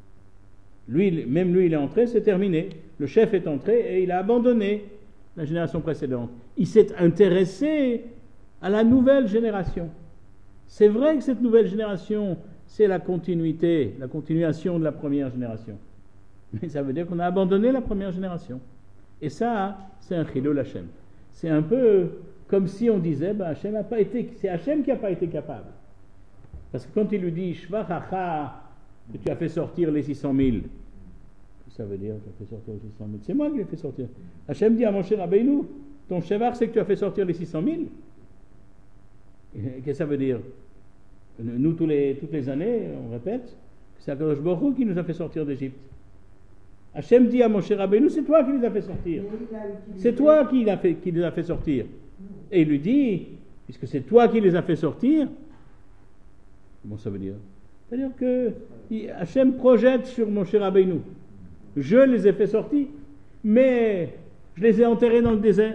Lui, même lui, il est entré, c'est terminé. Le chef est entré et il a abandonné la génération précédente. Il s'est intéressé à la nouvelle génération. C'est vrai que cette nouvelle génération, c'est la continuité, la continuation de la première génération. Mais ça veut dire qu'on a abandonné la première génération. Et ça, c'est un chilul Hashem. C'est un peu comme si on disait, ben Hashem a pas été, c'est Hashem qui n'a pas été capable. Parce que quand il lui dit, Shvachacha, que tu as fait sortir les six cent mille, ça veut dire que tu as fait sortir les six cent mille, c'est moi qui l'ai fait sortir. Hashem dit à Moshe Rabbeinu, ton Shevach, c'est que tu as fait sortir les six cent mille. Qu'est-ce que ça veut dire? Nous, tous les, toutes les années, on répète, que c'est Akadosh Baruch Hu qui nous a fait sortir d'Égypte. Hachem dit à Moshe Rabbeinu, c'est toi qui les as fait sortir. Mais il a utilisé- C'est toi qui, l'a fait, qui les a fait sortir. Et il lui dit, puisque c'est toi qui les as fait sortir, comment ça veut dire? C'est-à-dire que il- Hachem projette sur Moshe Rabbeinu. Je les ai fait sortir, mais je les ai enterrés dans le désert.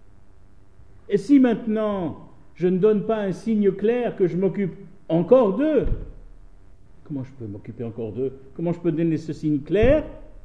Et si maintenant je ne donne pas un signe clair que je m'occupe encore d'eux, comment je peux m'occuper encore d'eux? Comment je peux donner ce signe clair?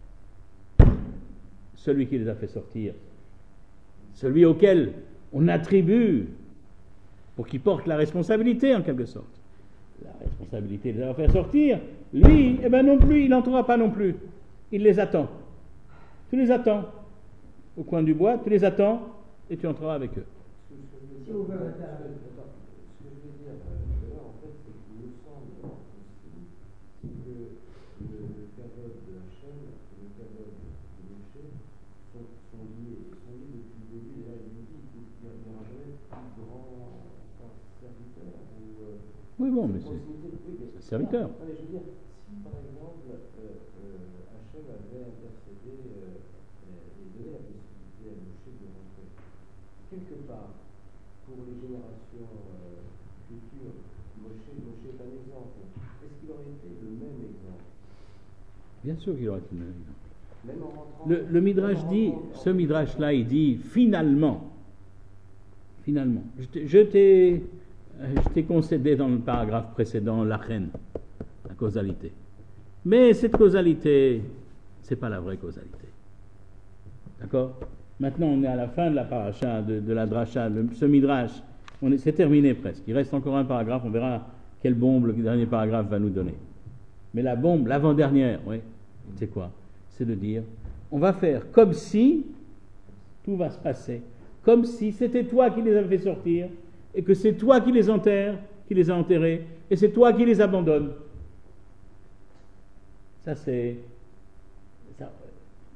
Celui qui les a fait sortir, celui auquel on attribue, pour qu'il porte la responsabilité en quelque sorte, la responsabilité de les avoir fait sortir, lui, eh ben non plus, il n'entrera pas non plus. Il les attend. Tu les attends au coin du bois, tu les attends et tu entreras avec eux. Si vous pouvez faire un- Ce que je veux dire, euh, là, en fait, c'est qu'il me semble aussi que le, le kavod de Hachem et le kavod de Moshe sont, sont liés, sont liés depuis le début. D'ailleurs, il nous dit qu'il n'y aura jamais plus grand enfin, serviteur ou. Euh, Oui, bon, mais c'est proximité. Oui, mais- c'est serviteur. Non, mais je veux dire, si par exemple euh, euh, Hachem avait intercédé euh, et donné la possibilité à Moshe de rentrer, quelque part, pour les générations euh, futures, Moshe, Moshe est un exemple. Est-ce qu'il aurait été le même exemple? Bien sûr qu'il aurait été le même exemple. Même en rentrant. Le, le Midrash même en dit, rentrant- ce Midrash-là, il dit finalement, finalement, je t'ai- je t'ai je t'ai concédé dans le paragraphe précédent la reine, la causalité. Mais cette causalité, c'est pas la vraie causalité. D'accord? Maintenant, on est à la fin de la paracha, de, de la dracha, le- ce Midrash, on est, c'est terminé presque. Il reste encore un paragraphe, on verra quelle bombe le dernier paragraphe va nous donner. Mais la bombe, l'avant-dernière, oui, c'est quoi? C'est de dire, on va faire comme si tout va se passer, comme si c'était toi qui les avais fait sortir, et que c'est toi qui les enterres, qui les a enterrés, et c'est toi qui les abandonnes. Ça, c'est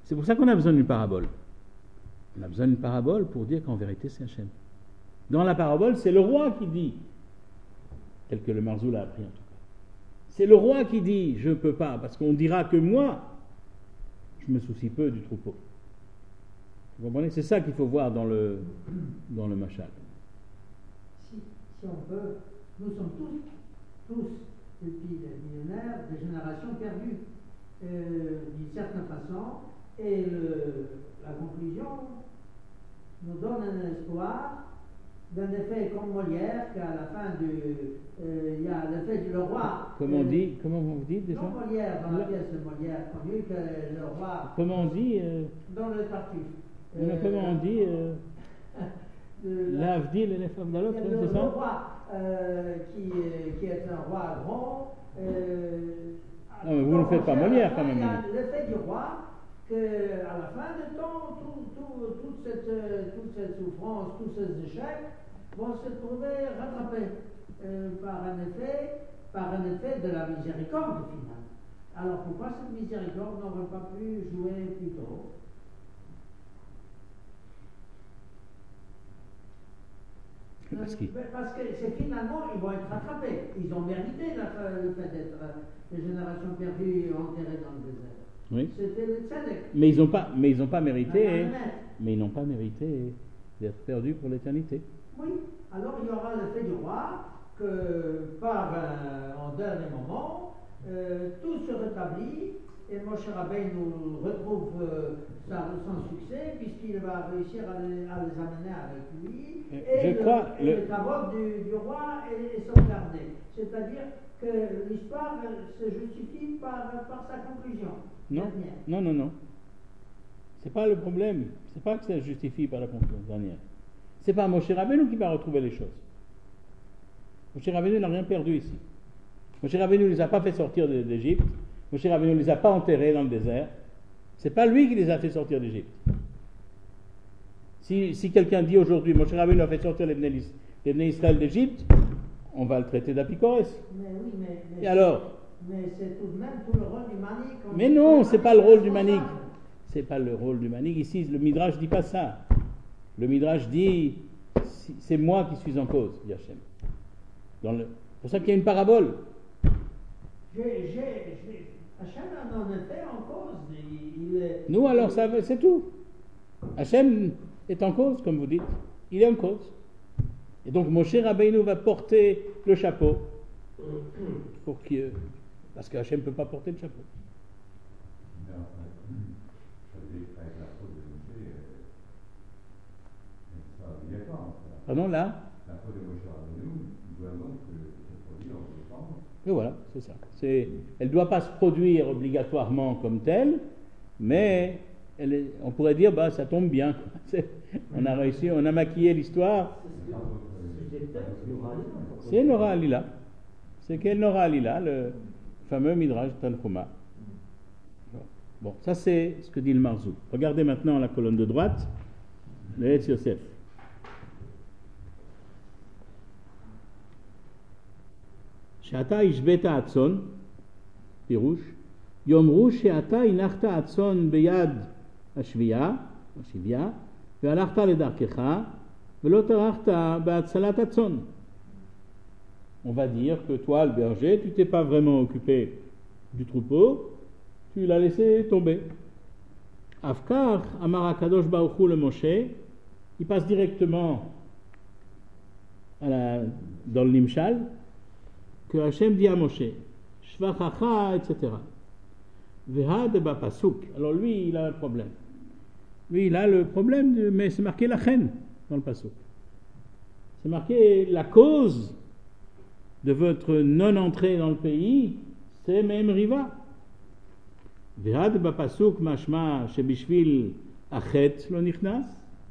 C'est pour ça qu'on a besoin d'une parabole. On a besoin d'une parabole pour dire qu'en vérité c'est Hachem. Dans la parabole, c'est le roi qui dit, tel que le Marzou l'a appris en tout cas. C'est le roi qui dit, je ne peux pas, parce qu'on dira que moi, je me soucie peu du troupeau. Vous comprenez? C'est ça qu'il faut voir dans le, dans le machal. Si, si on peut, nous sommes tous, tous, depuis des millénaires, des générations perdues, euh, d'une certaine façon, et le, la conclusion nous donne un espoir d'un effet comme Molière, qu'à la fin du. Euh, il y a l'effet du le roi. Comment on euh, dit, comment vous dites déjà? Non, Molière, dans la La- pièce de Molière, connue, que le roi. Comment on dit euh, Dans le Tartuffe. euh, Comment on dit euh, de la- L'Avdil et les femmes d'Alot, Il y a le, c'est le ça? roi euh, qui, qui est un roi grand. Euh, Non, mais vous ne faites pas à la Molière, fin, quand même, Il y a Molière. l'effet du roi qu'à la fin du temps, tout, tout, toute, cette, euh, toute cette souffrance, tous ces échecs vont se trouver rattrapés euh, par, un effet, par un effet de la miséricorde finale. Alors pourquoi cette miséricorde n'aurait pas pu jouer plus tôt? Parce qu'il- Parce que c'est finalement, ils vont être rattrapés. Ils ont mérité la- le fait d'être euh, des générations perdues enterrées dans le désert. Oui. C'était le tzedek. Mais ils n'ont pas, mais ils n'ont pas mérité, La marionette. mais ils n'ont pas mérité d'être perdus pour l'éternité. Oui, alors il y aura l'effet du roi que par un, en dernier moment, euh, tout se rétablit et Moshe Rabbeinu nous retrouve euh, sa- son succès puisqu'il va réussir à les, à les amener avec lui Euh, et je le, crois et le- le kavod du, du roi est, est sauvegardé. C'est-à-dire que l'histoire euh, se justifie par, par sa conclusion. Non, dernière. non, non, non. C'est pas le problème. C'est pas que ça se justifie par la conclusion dernière. C'est pas Moshe Rabbeinu qui va retrouver les choses. Moshe Rabbeinu n'a rien perdu ici. Moshe Rabbeinu ne les a pas fait sortir de- d'Égypte. Moshe Rabbeinu ne les a pas enterrés dans le désert. C'est pas lui qui les a fait sortir d'Égypte. Si, si quelqu'un dit aujourd'hui Moshe Rabbeinu a fait sortir les Bnei Is- les Bnei Israël d'Égypte, on va le traiter d'apicores. Mais oui, mais, mais Et alors? Mais c'est tout de même tout le rôle du manik. On Mais dit non, que c'est pas le rôle du responsable. manik. C'est pas le rôle du manik. Ici, le Midrash dit pas ça. Le Midrash dit, si- c'est moi qui suis en cause, dit Hachem. Dans le- C'est pour ça qu'il y a une parabole. J'ai, j'ai, j'ai, Hachem en effet en cause. Il, il est, Nous, alors, ça, va- c'est tout. Hachem est en cause, comme vous dites. Il est en cause. Et donc, Moshe Rabbeinu va porter le chapeau. Pour que, parce que Hachem ne peut pas porter le chapeau. Mais enfin, ça veut dire qu'avec la faute de Moshe, euh, c'est pas obligatoire. Enfin, Pardon, là? la faute de Moshe Rabbeinu doit donc euh, se produire en ce temps. Et voilà, c'est ça. C'est, elle ne doit pas se produire obligatoirement comme telle, mais elle est- on pourrait dire, bah, ça tombe bien. C'est- on a réussi, on a maquillé l'histoire. C'est Nora Alila. C'est quel Nora Alila, le fameux Midrash Tanchuma. Bon, ça c'est ce que dit le Marzou. Regardez maintenant la colonne de droite, le Etz Yosef. שאתה השבית הצאן, פירוש, יאמרו שאתה הנחת הצאן ביד השבייה, השבייה, והלכת לדרכך, ולא טרחת בהצלת הצאן. On va dire que toi, le berger, tu t'es pas vraiment occupé du troupeau, tu l'as laissé tomber. Afkar, Amar Akadosh Baruch Hu le Moshe, il passe directement à la, dans le Nimshal, que Hachem dit à Moshe, Shvachacha, et cetera. Vehad bapasuk. Alors lui, il a un problème. Lui, il a le problème, de, mais c'est marqué la reine dans le pasuk. C'est marqué la cause de votre non-entrée dans le pays, c'est même Riva. Vehad bapasuk mashma shebishvil achet lo nichnas.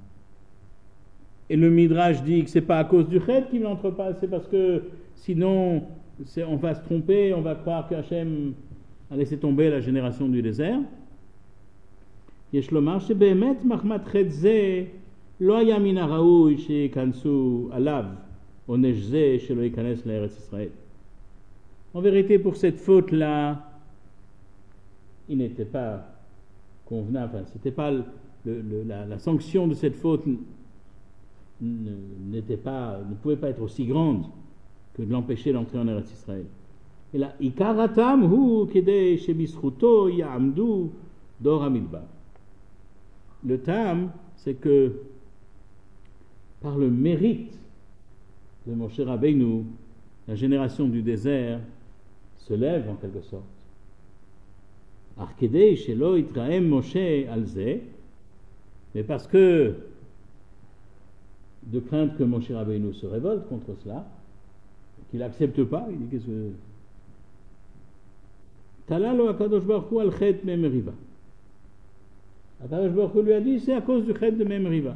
Et le Midrash dit que c'est pas à cause du chet qu'il n'entre pas, c'est parce que sinon c'est, on va se tromper, on va croire que Hachem a laissé tomber la génération du désert. יש לומר שבאמת מחמת חטא זה לא היה מן הראוי שיכנסו עליו עונש זה שלא ייכנס לארץ ישראל. En vérité, pour cette faute-là, il n'était pas convenable, enfin, c'était pas le, le, la, la sanction de cette faute n'était pas, ne pouvait pas être aussi grande que de l'empêcher d'entrer en Eretz Israël. Et là, Ikaratam hu kedei shebizchuto ya'amdu dor hamidbar. Le tam, c'est que par le mérite de Moshe Rabbeinu, la génération du désert se lève en quelque sorte. Arkedei shelo itraem Moshe alze, mais parce que de crainte que Moshe Rabbeinu se révolte contre cela, qu'il n'accepte pas, il dit qu'est-ce que Talalo Akadosh Baruch Hu al chet memeriva. Akadosh Baruch Hu lui a dit c'est à cause du chet de memeriva.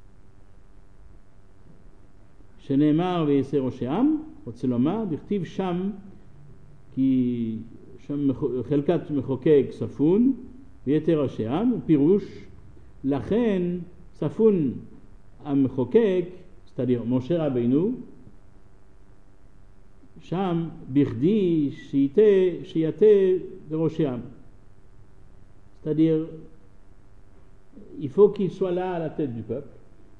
Sheneemar ve'yeser Osheam, רוצה לומר, דכתיב שם כי שם חלקת מחוקק ספון ויתר השעם, פירוש לכן ספון המחוקק, c'est-à-dire משה רבינו, שם בכדי שיתה בראשם, c'est-à-dire il faut qu'il soit là à la tête du peuple.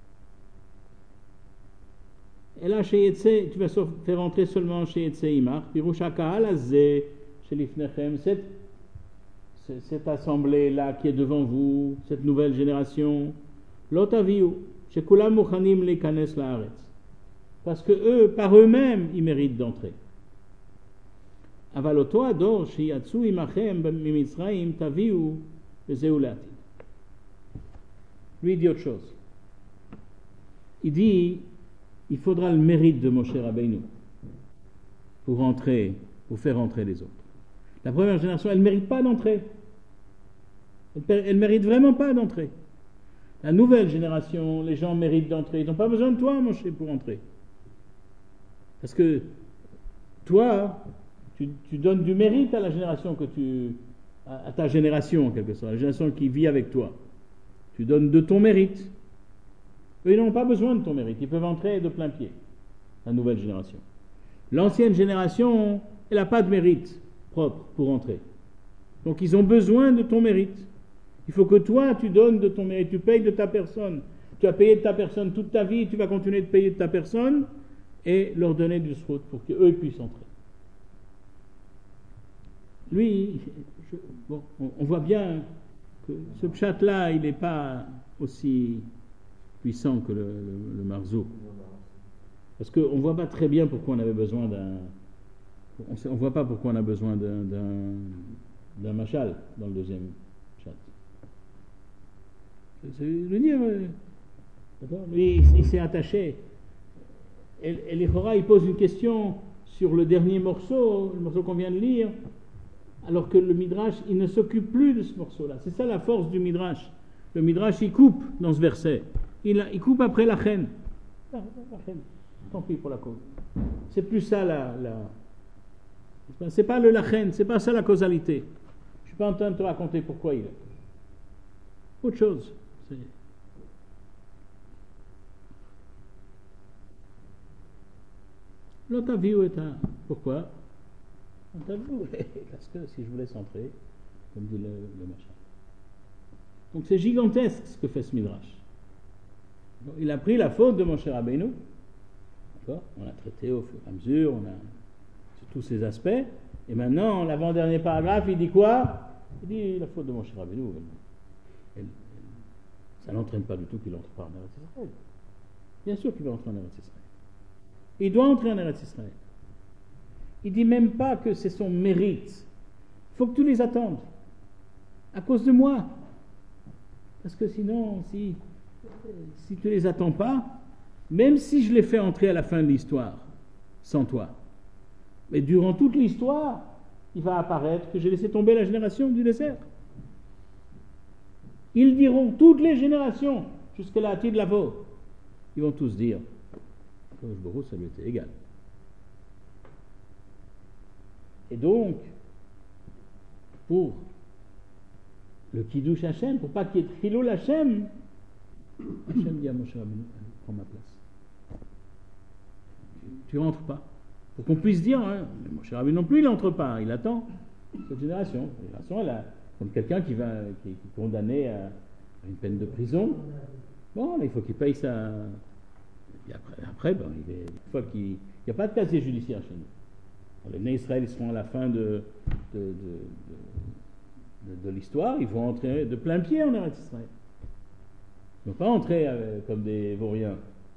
Et là, tu vas faire entrer seulement chez Yetze Imach, Pirouch HaKahal Hazeh, chez Lifnechem, cette, cette assemblée-là qui est devant vous, cette nouvelle génération, Lotaviu, chez Kulam Muchanim Leikanes Laaretz. Parce que eux, par eux-mêmes, ils méritent d'entrer. Aval oto ador sheyatzu imachem mimitzrayim taviu vezeu le'atid. Lui, il dit autre chose. Il dit il faudra le mérite de Moshe Rabbeinu pour entrer, pour faire entrer les autres. La première génération, elle ne mérite pas d'entrer. Elle ne mérite vraiment pas d'entrer. La nouvelle génération, les gens méritent d'entrer. Ils n'ont pas besoin de toi, Moshe, pour entrer. Parce que toi, tu, tu donnes du mérite à la génération que tu, à, à ta génération en quelque sorte, la génération qui vit avec toi. Tu donnes de ton mérite. Eux, ils n'ont pas besoin de ton mérite, ils peuvent entrer de plein pied, la nouvelle génération. L'ancienne génération, elle n'a pas de mérite propre pour entrer. Donc ils ont besoin de ton mérite. Il faut que toi, tu donnes de ton mérite, tu payes de ta personne. Tu as payé de ta personne toute ta vie, tu vas continuer de payer de ta personne et leur donner du srout pour qu'eux puissent entrer. Lui, je, bon, on, on voit bien que ce pshat-là, il n'est pas aussi puissant que le, le, le marzouk. Parce qu'on ne voit pas très bien pourquoi on avait besoin d'un... On ne voit pas pourquoi on a besoin d'un, d'un, d'un machal dans le deuxième chat. C'est le dire... Lui, il, il s'est attaché. Et, et l'Ichora, il pose une question sur le dernier morceau, le morceau qu'on vient de lire, alors que le Midrash, il ne s'occupe plus de ce morceau-là. C'est ça la force du Midrash. Le Midrash, il coupe dans ce verset. Il, il coupe après la chaîne. La, la chaîne. Tant pis pour la cause. C'est plus ça la... la c'est pas le la chaîne, c'est pas ça la causalité. Je suis pas en train de te raconter pourquoi il est. Autre chose. C'est... L'autre avis est un... Pourquoi? Parce que si je vous laisse entrer, comme dit le, le machin. Donc c'est gigantesque ce que fait ce Midrash. Donc, il a pris la faute de Moshe Rabbeinu. D'accord? On l'a traité au fur et à mesure, on a sur tous ces aspects. Et maintenant, l'avant-dernier paragraphe, il dit quoi? Il dit la faute de Moshe Rabbeinu. Elle, elle, ça n'entraîne pas du tout qu'il entre pas en Eretz Israël. Bien sûr qu'il va entrer en Eretz Israël. Il doit entrer en Eretz Israël. Il dit même pas que c'est son mérite. Il faut que tu les attendes. À cause de moi. Parce que sinon, si, si tu les attends pas, même si je les fais entrer à la fin de l'histoire, sans toi, mais durant toute l'histoire, il va apparaître que j'ai laissé tomber la génération du désert. Ils diront, toutes les générations, jusqu'à la Atid Lavo, ils vont tous dire, ça lui était égal. Et donc, pour le Kiddush Hashem, pour pas qu'il y ait Chilul Hashem, Hashem dit à Moshe Rabbeinu, prends ma place. Tu, tu rentres pas. Pour qu'on puisse dire, hein, mais Moshe Rabbeinu non plus, il n'entre pas, il attend cette génération. La génération, elle a, comme quelqu'un qui, va, qui, qui est condamné à une peine de prison. Bon, il faut qu'il paye sa... Et après, après ben, il est... une fois qu'il... il n'y a pas de casier judiciaire chez nous. Alors, les Bnei Israël, ils seront à la fin de, de, de, de, de, de l'histoire, ils vont entrer de plein pied en Eretz Israël. Ils ne vont pas entrer euh, comme des vauriens.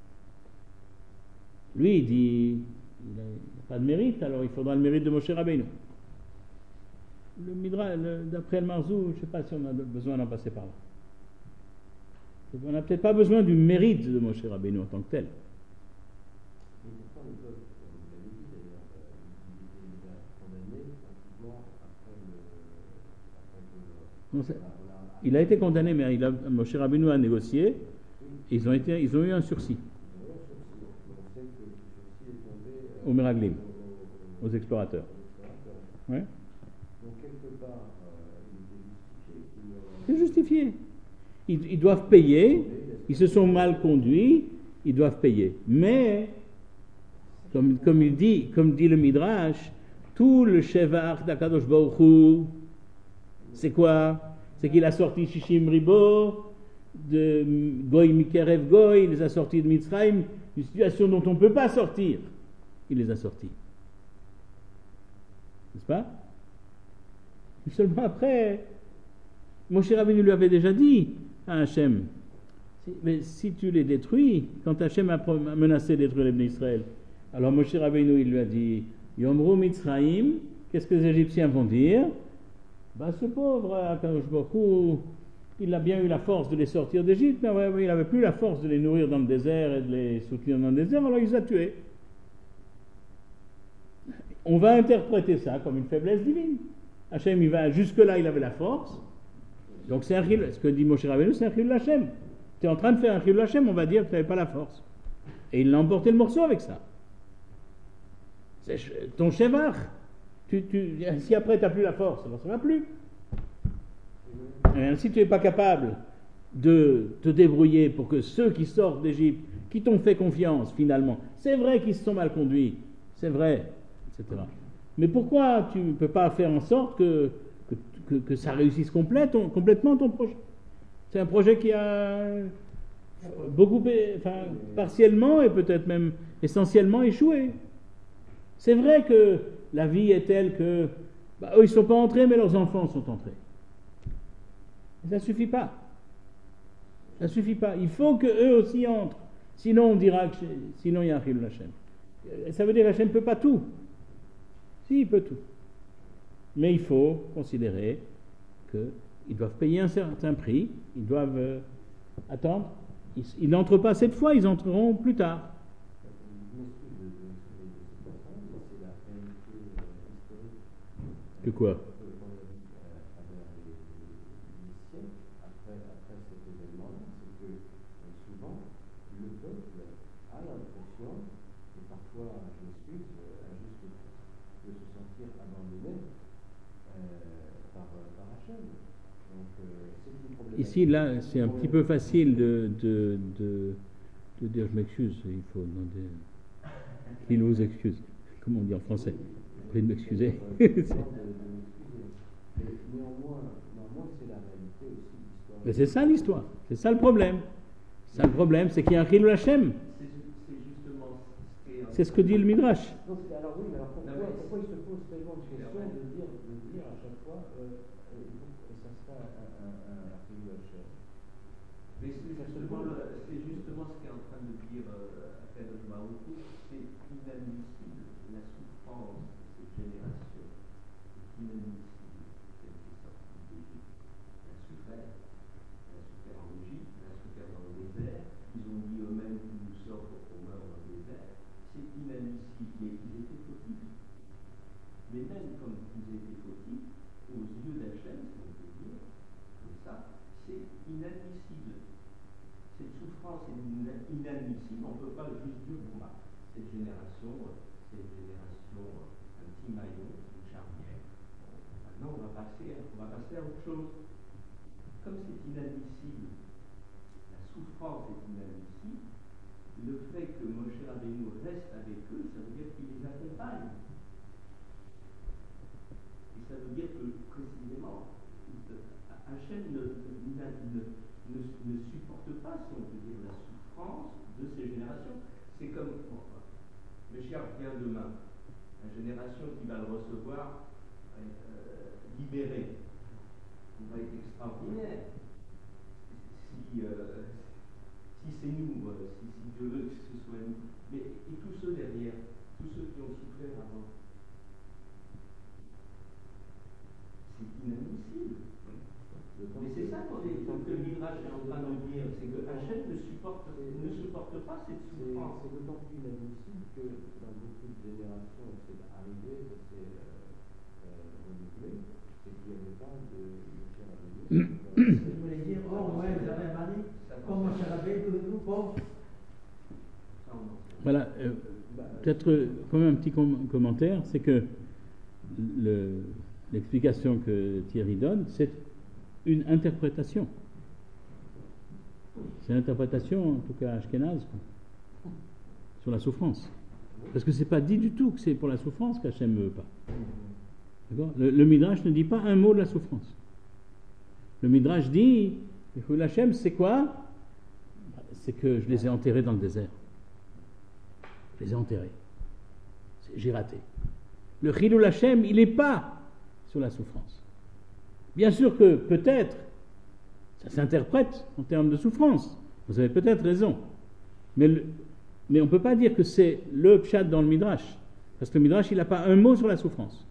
Lui, il dit, il n'a pas de mérite, alors il faudra le mérite de Moshe Rabbeinu. Le Midra, le, d'après le Marzou, je ne sais pas si on a besoin d'en passer par là. On n'a peut-être pas besoin du mérite de Moshe Rabbeinu en tant que tel. Mais pourquoi le peuple, vous l'avez dit d'ailleurs, il est condamné pratiquement après le. Après que, non, c'est, il a été condamné, mais il a, Moshe Rabbeinu a négocié, et ils ont, été, ils ont eu un sursis. Aux Meraglim, aux explorateurs. Ouais. Donc, quelque part, euh, il c'est justifié. Ils, ils doivent payer, ils se sont mal conduits, ils doivent payer. Mais, comme, comme, il dit, comme dit le Midrash, tout le Shevach d'Akadosh Baruch Hu, c'est quoi? C'est qu'il a sorti Shishim Ribo, de Goy Mikerev Goy, il les a sortis de Mitzrayim, une situation dont on ne peut pas sortir. Il les a sortis. N'est-ce pas? Et seulement après, Moshe Rabbeinu lui avait déjà dit à Hachem, mais si tu les détruis, quand Hachem a menacé de détruire les Bnei Israël, alors Moshe Rabbeinu il lui a dit, Yomru Mitzrayim, qu'est-ce que les Égyptiens vont dire? Ben, ce pauvre Akadosh Baruch Hu, il a bien eu la force de les sortir d'Égypte, mais il n'avait plus la force de les nourrir dans le désert et de les soutenir dans le désert, alors il les a tués. On va interpréter ça comme une faiblesse divine. Hachem, il va, jusque-là, il avait la force. Donc c'est un chil, ce que dit Moshe Rabbeinu, c'est un chil Hachem. Tu es en train de faire un chil Hachem, on va dire que tu n'avais pas la force. Et il a emporté le morceau avec ça. C'est ton Shevach. Tu, tu, si après tu n'as plus la force, alors ça ne va plus. Et si tu n'es pas capable de te débrouiller pour que ceux qui sortent d'Égypte, qui t'ont fait confiance finalement, c'est vrai qu'ils se sont mal conduits, c'est vrai, et cetera. Mais pourquoi tu ne peux pas faire en sorte que, que, que, que ça réussisse complète, ton, complètement ton projet? C'est un projet qui a beaucoup, enfin, partiellement et peut-être même essentiellement échoué. C'est vrai que la vie est telle que bah, eux ils ne sont pas entrés, mais leurs enfants sont entrés. Et ça ne suffit pas. Ça ne suffit pas. Il faut qu'eux aussi entrent. Sinon, on dira que sinon il y a un Chilul Hashem. Ça veut dire que Hashem ne peut pas tout. Si, il peut tout. Mais il faut considérer qu'ils doivent payer un certain prix, ils doivent euh, attendre. Ils, ils n'entrent pas cette fois, ils entreront plus tard. Que quoi? Ici, là, c'est un petit peu facile de, de, de, de dire je m'excuse, il faut demander qu'il vous excuse. Comment on dit en français? Vous de m'excuser. Mais c'est ça l'histoire, c'est ça le problème. C'est ça le problème, c'est qu'il y a un Chilul Hashem. C'est ce que dit le Midrash. Donc, alors oui, mais alors pourquoi, pourquoi il se pose tellement de questions de dire, de dire à chaque fois euh, euh, ça sera un Chilul Hashem? Mais c'est justement, c'est justement ce qu'est en train de dire Akadosh Baruch Hu, c'est inadmissible la souffrance de cette génération. C'est inadmissible qu'elle est sortie d'Égypte. Elle a souffert. Elle a souffert en Égypte, elle a souffert dans le désert. Ils ont dit eux-mêmes qu'ils nous sortent pour qu'on meure dans le désert. C'est inadmissible. Ils étaient fautifs. Mais même comme ils étaient fautifs, aux yeux d'Hachem, si on peut dire, comme ça, c'est inadmissible. Cette souffrance est inadmissible. On ne peut pas juste dire, bon, bah, cette génération, c'est une génération, un petit maillon, une charnière. Maintenant, on va passer, on va passer à autre chose. Comme c'est inadmissible, la souffrance est inadmissible, le fait que Moshe Rabbeinu reste avec eux, ça veut dire qu'il les accompagne. Et ça veut dire que, précisément, Hachem ne, ne, ne, ne, ne supporte pas, si on peut dire, la souffrance de ces générations. C'est comme, bon, le chien vient demain, la génération qui va le recevoir, euh, libéré, il va être extraordinaire. Si, euh, si c'est nous, euh, si, si Dieu veut que ce soit nous. Mais et tous ceux derrière, tous ceux qui ont souffert avant, c'est inadmissible. Mais c'est ça qu'on est, que le Midrash est en train de dire, c'est que Hachem ne supporte, ne supporte pas cette souffrance. C'est d'autant plus inadmissible que dans beaucoup de générations, c'est arrivé, ça s'est euh, euh, renouvelé, c'est qu'il n'y avait pas de cher à venir. Je voulais dire, oh ouais, vous avez mal dit, comme mon cher abbé, nous pauvres. Voilà, euh, peut-être euh, quand même un petit com- commentaire, c'est que le, l'explication que Thierry donne, c'est une interprétation. C'est une interprétation, en tout cas ashkénaze, sur la souffrance. Parce que c'est pas dit du tout que c'est pour la souffrance qu'Hachem ne veut pas. D'accord ? Le, le Midrash ne dit pas un mot de la souffrance. Le Midrash dit, l'Hachem, c'est quoi ? C'est que je les ai enterrés dans le désert. Je les ai enterrés. J'ai raté. Le Chilul Hashem, il n'est pas sur la souffrance. Bien sûr que peut-être, ça s'interprète en termes de souffrance. Vous avez peut-être raison. Mais, le, mais on ne peut pas dire que c'est le pshat dans le Midrash. Parce que le Midrash, il n'a pas un mot sur la souffrance.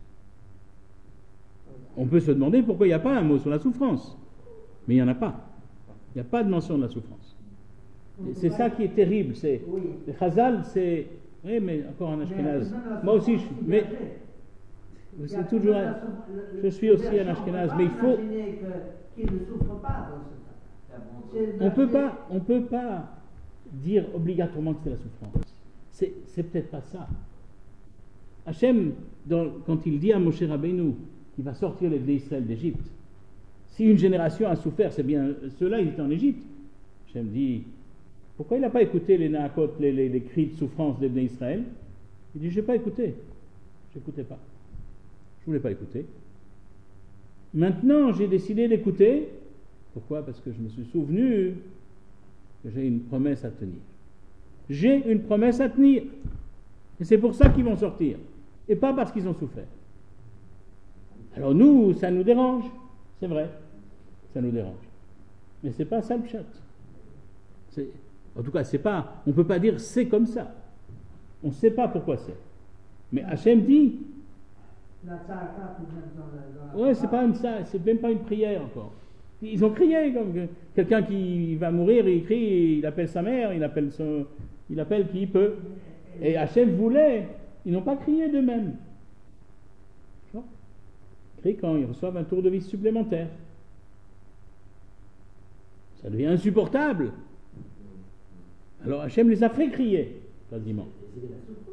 On peut se demander pourquoi il n'y a pas un mot sur la souffrance. Mais il n'y en a pas. Il n'y a pas de mention de la souffrance. Et c'est ça qui est terrible. C'est, Oui. le Chazal, c'est... Oui, mais encore un ashkénaze. Mais Moi aussi, je, mais il y a c'est toujours... la- un- la- je suis aussi un version, ashkénaze, on mais il peut faut... pas imaginer que- qu'il ne souffre pas dans ce cas. C'est On peut verser- pas, on peut pas dire obligatoirement que c'est la souffrance. C'est, c'est peut-être pas ça. Hachem, dans, quand il dit à Moshe Rabbeinu qu'il va sortir les Bnei Israël d'Égypte, si une génération a souffert, c'est bien ceux-là, ils étaient en Égypte. Hachem dit, pourquoi il n'a pas écouté les naakot, les, les, les cris de souffrance des Bnei Israël? Il dit, je n'ai pas écouté. Je n'écoutais pas. Je ne voulais pas écouter. Maintenant, j'ai décidé d'écouter. Pourquoi? Parce que je me suis souvenu que j'ai une promesse à tenir. J'ai une promesse à tenir. Et c'est pour ça qu'ils vont sortir. Et pas parce qu'ils ont souffert. Alors nous, ça nous dérange. C'est vrai. Ça nous dérange. Mais c'est pas ça le pshat. C'est, en tout cas, c'est pas, on ne peut pas dire c'est comme ça. On ne sait pas pourquoi c'est. Mais Hachem dit, La tzaka, tout de même, dans la- dans la- ouais, c'est pas une, ça, c'est même pas une prière encore. Ils ont crié comme que quelqu'un qui va mourir, il crie, il appelle sa mère, il appelle son, il appelle qui il peut. Et Hachem voulait, ils n'ont pas crié d'eux-mêmes. Tu vois ? Ils crient quand ils reçoivent un tour de vie supplémentaire. Ça devient insupportable. Alors Hachem les a fait crier, quasiment. Quoi ?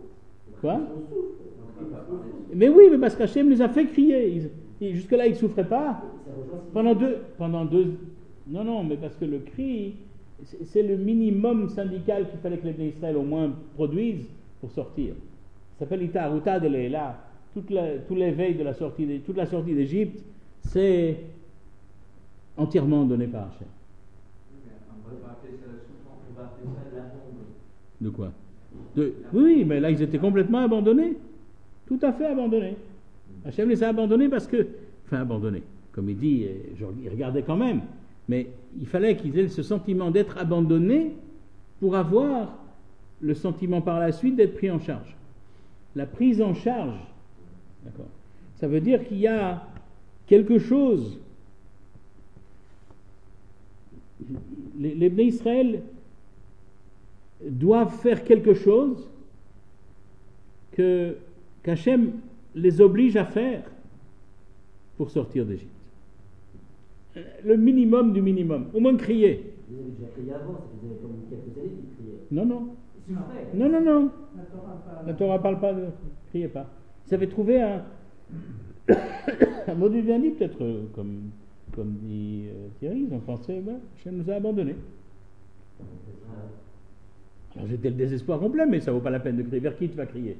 Mais oui, mais parce qu'Hachem les a fait crier. Ils, ils, jusque-là, ils ne souffraient pas. Pendant deux, pendant deux... Non, non, mais parce que le cri, c'est, c'est le minimum syndical qu'il fallait que les Israël au moins produisent pour sortir. Ça s'appelle Ita Aruta de Leila. Toute la, tout l'éveil de la sortie, de, toute la sortie d'Égypte, c'est entièrement donné par Hachem. On va appeler ça la souffrance, on va appeler ça l'abandon. De quoi? De, oui, mais là, ils étaient complètement abandonnés. Tout à fait abandonnés. Hachem les a abandonnés parce que... Enfin, abandonnés. Comme il dit, ils regardaient quand même. Mais il fallait qu'ils aient ce sentiment d'être abandonnés pour avoir le sentiment par la suite d'être pris en charge. La prise en charge, d'accord, ça veut dire qu'il y a quelque chose. Les, les Bnei Israël doivent faire quelque chose que, qu'Hachem les oblige à faire pour sortir d'Égypte. Le minimum du minimum, au moins crier. Vous avez déjà crié avant, ça faisait comme quelques années qu'ils criaient. Non, non. C'est vrai. Non, non, non. La Torah parle- La Torah parle pas de... Criez pas. Ils avaient trouvé un... un mot du bien dit, peut-être, euh, comme, comme dit euh, Thierry, ils ont pensé, ben, Hachem nous a abandonnés. Alors j'étais le désespoir complet, mais ça vaut pas la peine de crier. Vers qui tu vas crier?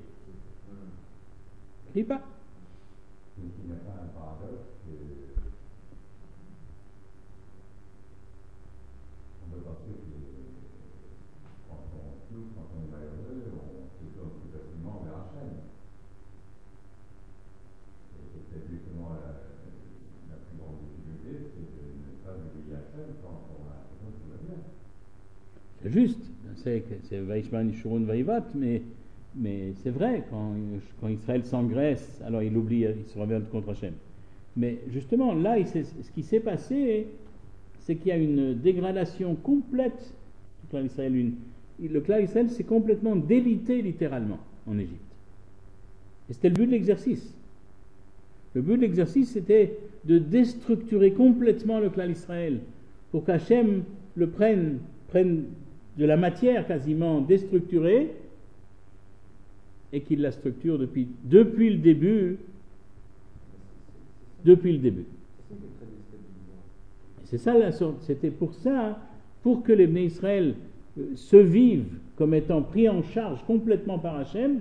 Crie pas. Donc il n'y a pas un paradoxe que C'est juste, c'est, que- c'est Vaishman Yishurun Vaïvat, mais, mais c'est vrai, quand, quand Israël s'engraisse, alors il oublie, il se revient contre Hachem. Mais justement, là, il s'est- ce qui s'est passé, c'est qu'il y a une dégradation complète du clan d'Israël. Une- le clan d'Israël s'est complètement délité littéralement en Égypte. Et c'était le but de l'exercice. Le but de l'exercice, c'était de déstructurer complètement le clan d'Israël pour qu'Hachem le prenne, prenne de la matière quasiment déstructurée et qu'il la structure depuis, depuis le début. Depuis le début. Et c'est ça la sorte. C'était pour ça, pour que les Bnei Israël euh, se vivent comme étant pris en charge complètement par Hachem,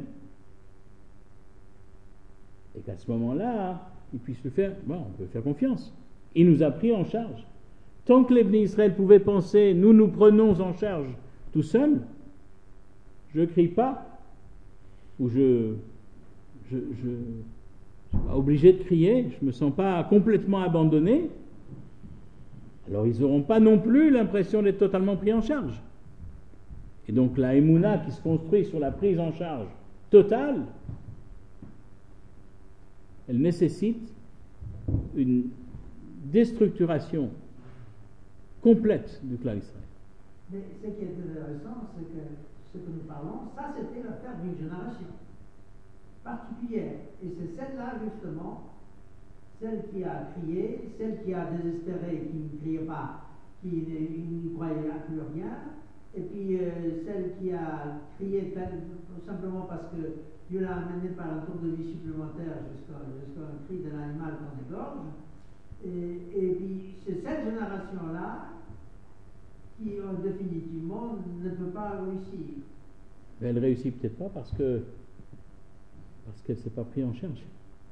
et qu'à ce moment-là, ils puissent le faire. Bon, on peut faire confiance. Il nous a pris en charge. Tant que les Bnei Israël pouvaient penser, nous nous prenons en charge tout seuls, je ne crie pas, ou je je, je, je suis pas obligé de crier, je ne me sens pas complètement abandonné, alors ils n'auront pas non plus l'impression d'être totalement pris en charge. Et donc la Emouna qui se construit sur la prise en charge totale, elle nécessite une déstructuration complète du clan d'Israël. Mais ce qui est intéressant, c'est que ce que nous parlons, ça c'était l'affaire d'une génération particulière. Et c'est celle-là, justement, celle qui a crié, celle qui a désespéré, qui ne criait pas, qui ne, ne croyait à plus rien, et puis euh, celle qui a crié tout simplement parce que Dieu l'a amené par un tour de vie supplémentaire jusqu'à, jusqu'à un cri de l'animal qu'on égorge. Et, et puis c'est cette génération-là qui, euh, définitivement, ne peut pas réussir. Mais elle réussit peut-être pas parce que parce qu'elle ne s'est pas prise en charge.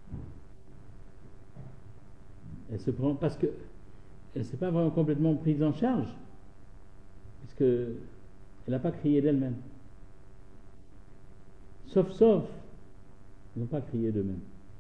Elle se prend parce que elle ne s'est pas vraiment complètement prise en charge, puisque elle n'a pas crié d'elle-même. Sauf, sauf, ils n'ont pas crié d'eux-mêmes.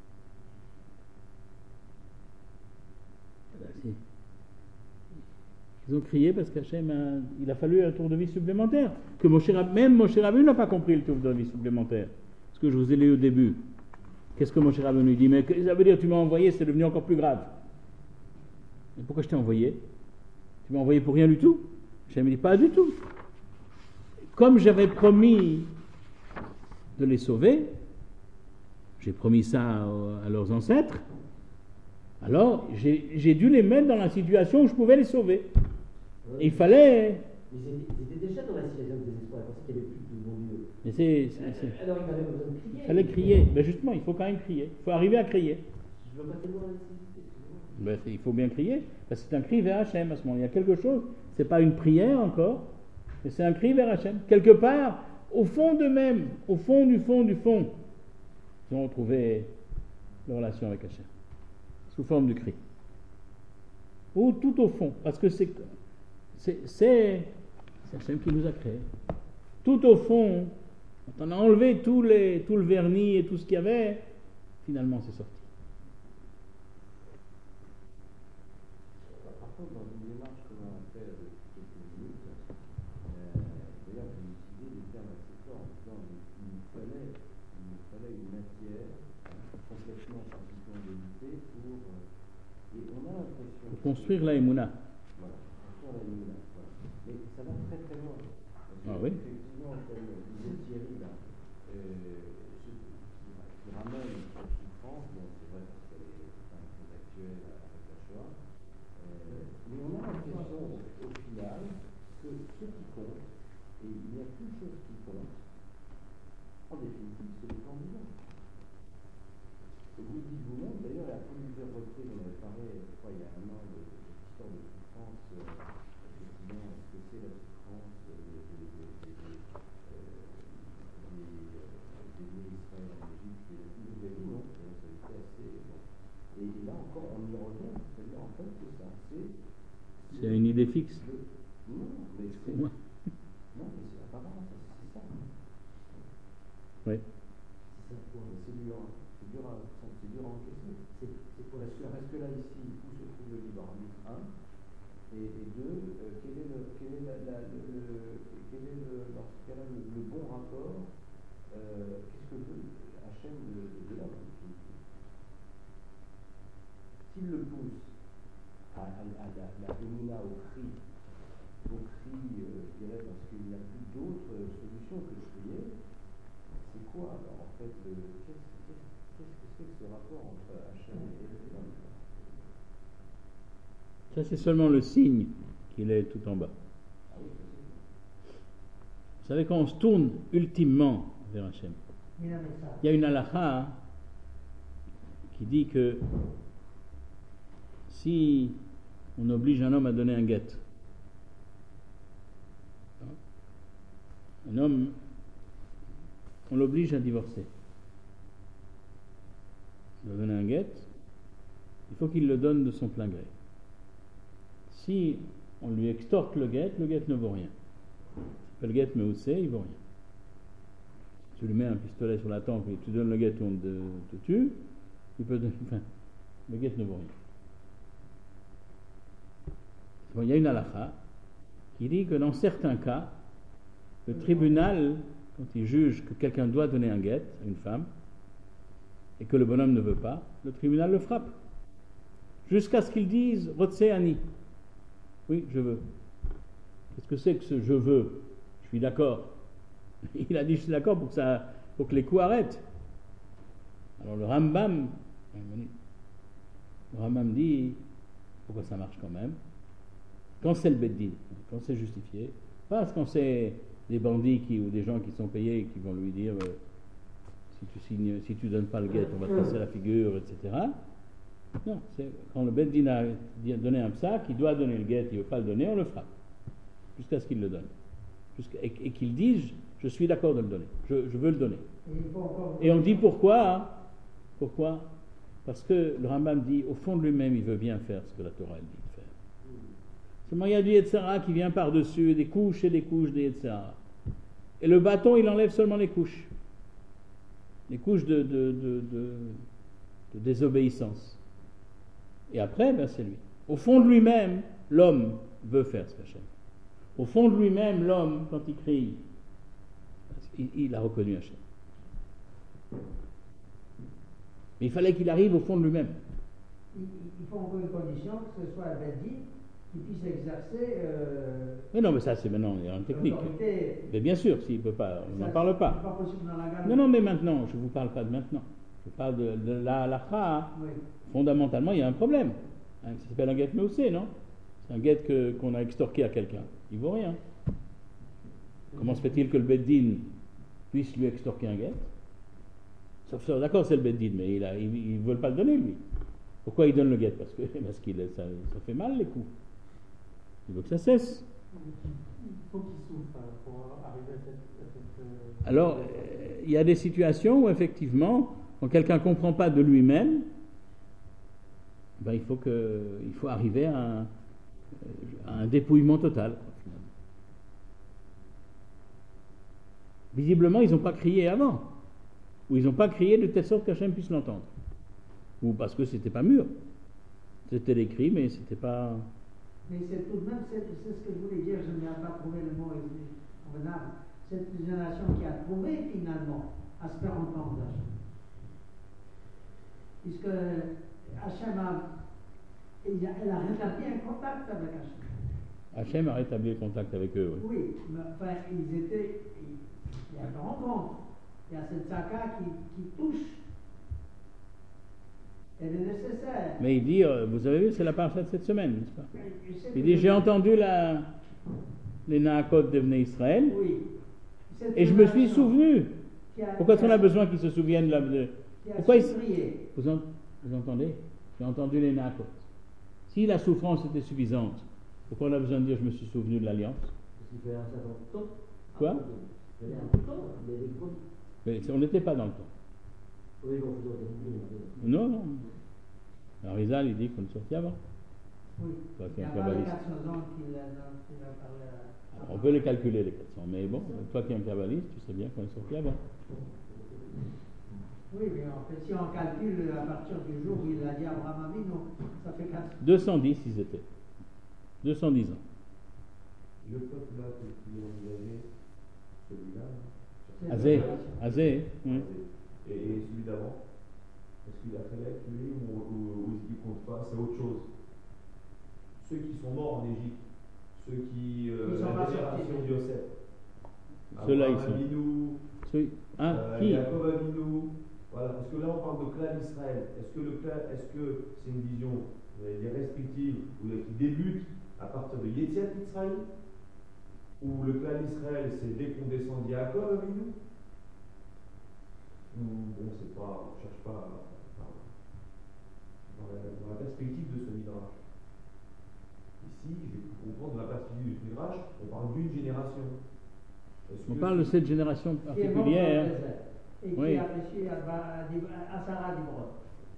Voilà, si. Ils ont crié parce qu'Hachem a, il a fallu un tour de vie supplémentaire. Que Moshe Rab- même Moshe Rabbeinu n'a pas compris le tour de vie supplémentaire. Ce que je vous ai lu au début. Qu'est-ce que Moshe Rabbeinu dit? Mais ça veut dire tu m'as envoyé, c'est devenu encore plus grave. Mais pourquoi je t'ai envoyé? Tu m'as envoyé pour rien du tout? Hachem dit pas du tout. Comme j'avais promis de les sauver, j'ai promis ça à leurs ancêtres, alors j'ai, j'ai dû les mettre dans la situation où je pouvais les sauver. Et il fallait... Ils étaient, ils étaient déjà dans la situation de désespoir, parce qu'il n'y avait plus de bon Dieu. Mais c'est, c'est, c'est... Alors il avait besoin de crier. Il fallait crier. Mais justement, il faut quand même crier. Il faut arriver à crier. Je ne veux pas tellement la nécessité. Ben, c'est- il faut bien crier, parce que c'est un cri vers Hachem à ce moment. Il y a quelque chose, c'est pas une prière encore, mais c'est un cri vers Hachem. Quelque part, au fond d'eux-mêmes, au fond du fond du fond, ils ont retrouvé leur relation avec Hachem, sous forme de cri. Ou tout au fond, parce que c'est, c'est, c'est, c'est Hachem qui nous a créés. Tout au fond, quand on a enlevé tout, les, tout le vernis et tout ce qu'il y avait, finalement c'est sorti. Par contre, dans une démarche que l'on a fait depuis quelques minutes, euh, d'ailleurs, j'ai utilisé des termes assez forts en disant qu'il nous fallait, il nous fallait une matière complètement pratiquement délimitée pour. Euh, et on a l'impression. Pour construire la Emouna. Voilà, construire la Emouna. Voilà. Mais ça va très très loin. Parce que, Ah oui. effectivement, comme disait Thierry, là, euh, ce qui ramène cette souffrance, bon, c'est vrai parce qu'elle est quand même très actuelle avec la Shoah. Mais on a l'impression, au final, que ce qui compte, et il n'y a qu'une chose qui compte, en définitive, c'est le candidat. Et vous le dites vous-même, d'ailleurs, à plusieurs reprises, on avait parlé, je crois, il y a un an, de cette histoire de souffrance, euh, effectivement, est-ce que c'est la souffrance des Israël en Égypte, et vous avez dit non, ça a été assez. Bon. Et là encore, on y revient, c'est-à-dire en fait, c'est ça, c'est. C'est une idée fixe. Le, non, mais c'est. Pour moi. Non, mais c'est apparemment, c'est ça. Oui. C'est ça, quoi. C'est dur, c'est dur à, c'est dur à encaisser. C'est, c'est quoi, parce que, parce que là, ici, où se trouve le libre arbitre, un, et, et deux, euh, quel est le, quel est la, la, le, le, quel est le, dans ce cas-là le, le bon rapport? euh, Qu'est-ce que veut Hachem de, de l'homme? S'il le pousse à, à, à la, la Bénina au cri, au cri, euh, je dirais, parce qu'il n'y a plus d'autres euh, solutions que de prier, c'est quoi alors en fait le, qu'est-ce, qu'est-ce, qu'est-ce que c'est que ce rapport entre Hachem et l'homme? Ça, c'est seulement le signe qu'il est tout en bas. Ah oui, Vous savez, quand on se tourne ultimement vers Hachem, Il y a un message. il y a une halakha qui dit que si on oblige un homme à donner un guet, un homme, on l'oblige à divorcer, il doit donner un guet, il faut qu'il le donne de son plein gré. Si on lui extorque le guet, le guet ne vaut rien. Le guet meoussé, il vaut rien. Si tu lui mets un pistolet sur la tempe et tu donnes le guet où on te, te tue, il peut donner, enfin, le guet ne vaut rien. Bon, il y a une halakha qui dit que dans certains cas, le tribunal, quand il juge que quelqu'un doit donner un guet à une femme et que le bonhomme ne veut pas, le tribunal le frappe jusqu'à ce qu'il dise Rotseani. Oui, je veux. Qu'est-ce que c'est que ce je veux? Je suis d'accord. Il a dit je suis d'accord pour que, ça, pour que les coups arrêtent. Alors le Rambam, le Rambam dit pourquoi ça marche quand même. Quand c'est le Beddin, quand c'est justifié, pas quand c'est des bandits qui, ou des gens qui sont payés et qui vont lui dire euh, si tu signes, si tu donnes pas le guet, on va te casser la figure, et cetera. Non, c'est quand le Beddin a donné un psak, il doit donner le guet, il ne veut pas le donner, on le frappe jusqu'à ce qu'il le donne, jusqu'à, et, et qu'il dise je suis d'accord de le donner, je, je veux le donner. Et on dit pourquoi hein? Pourquoi? Parce que le Rambam dit au fond de lui-même il veut bien faire ce que la Torah elle dit de faire. Seulement il y a du Yetzirah qui vient par-dessus, des couches et des couches de Yetzirah. Et le bâton il enlève seulement les couches, les couches de, de, de, de, de désobéissance. Et après, ben, c'est lui. Au fond de lui-même, l'homme veut faire ce qu'Hachem. Au fond de lui-même, l'homme, quand il crie, il, il a reconnu Hachem. Mais il fallait qu'il arrive au fond de lui-même. Il, il faut encore une condition que ce soit un Beddin qui puisse exercer. Euh, mais non, mais ça, c'est maintenant, il y a une technique. Mais bien sûr, s'il ne peut pas, on n'en parle pas. pas possible dans la non, non, mais maintenant, je ne vous parle pas de maintenant. Je parle de, de la halakha. Oui. Fondamentalement, il y a un problème. Hein, ça s'appelle un guet meoussé, non? C'est un guet que, qu'on a extorqué à quelqu'un. Il ne vaut rien. Comment se fait-il que le Beddin puisse lui extorquer un guet? Sauf ça, d'accord, c'est le Beddin, mais il ne il, il veut pas le donner, lui. Pourquoi il donne le guet? Parce que parce qu'il ça, ça fait mal, les coups. Il veut que ça cesse. Il faut qu'il souffre pour arriver à cette... À cette euh... Alors, il y a des situations où, effectivement, quand quelqu'un ne comprend pas de lui-même, ben, il, faut que, il faut arriver à un, à un dépouillement total. Visiblement, ils n'ont pas crié avant. Ou ils n'ont pas crié de telle sorte qu'Hachem puisse l'entendre. Ou parce que c'était pas mûr. C'était des cris, mais c'était pas... Mais c'est tout de même, c'est, c'est ce que je voulais dire, je n'ai pas trouvé le mot convenable. Cette génération qui a trouvé finalement à se faire entendre d'Hachem. Puisque Hachem a, elle a rétabli un contact avec Hachem. Hachem a rétabli le contact avec eux, oui. Oui, mais enfin, ils étaient, il y a une rencontre, il y a cette tzaka qui, qui touche. Elle est nécessaire. Mais il dit, euh, vous avez vu, c'est la paracha de cette semaine, n'est-ce pas? Il dit, j'ai entendu la, les Naakot de Bnei Israël, oui. Et je me suis souvenu. Pourquoi est-ce qu'on a besoin qu'ils se souviennent de la... De... Pourquoi ils... vous, en... vous entendez? J'ai entendu les Naakot. Si la souffrance était suffisante, pourquoi on a besoin de dire je me suis souvenu de l'alliance? Parce qu'il fait un certain temps. Quoi? Il y a un temps, mais les gros... Mais on n'était pas dans le temps. Oui, bon, vous non, non. Alors Rizal, il dit qu'on est sorti avant. Oui. Toi, il y a pas les quatre cents ans qu'il a, qu'il a parlé à... Alors, on peut les calculer, les quatre cents, mais bon, toi qui es un kabbaliste, tu sais bien qu'on est sorti avant. Oui, mais en fait, si on calcule à partir du jour où il a dit à Abraham Avinu, ça fait quatre cents. deux cent dix, ils étaient. deux cent dix ans. Le peuple là que qui est envisagé, celui-là, là, Azé, Azé, oui. et, et celui d'avant, est-ce qu'il a fait l'être, lui, ou, ou, ou il compte pas, c'est autre chose. Ceux qui sont morts en Égypte, ceux qui, euh, Ils sont la pas génération sortis. de Yosef, Ceux-là, ils Abraham sont. Avinu, Ceux- Ah, euh, qui Yaakov Avinu, voilà, parce que là on parle de clan Israël. Est-ce que le clan, est-ce que c'est une vision euh, restrictive ou qui débute à partir de Yetziat Israël, ou le clan Israël c'est dès qu'on descend de Yaakov Avinu? Ou, bon, c'est pas, on ne cherche pas à- à- dans, la, dans la perspective de ce midrash. Ici, j'ai pu comprendre, dans la perspective du midrash, on parle d'une génération. Est-ce On que parle de c'est- cette génération Qui est mort dans le particulière. désert et Oui. qui a péché à, à, à Sarah d'Ibron.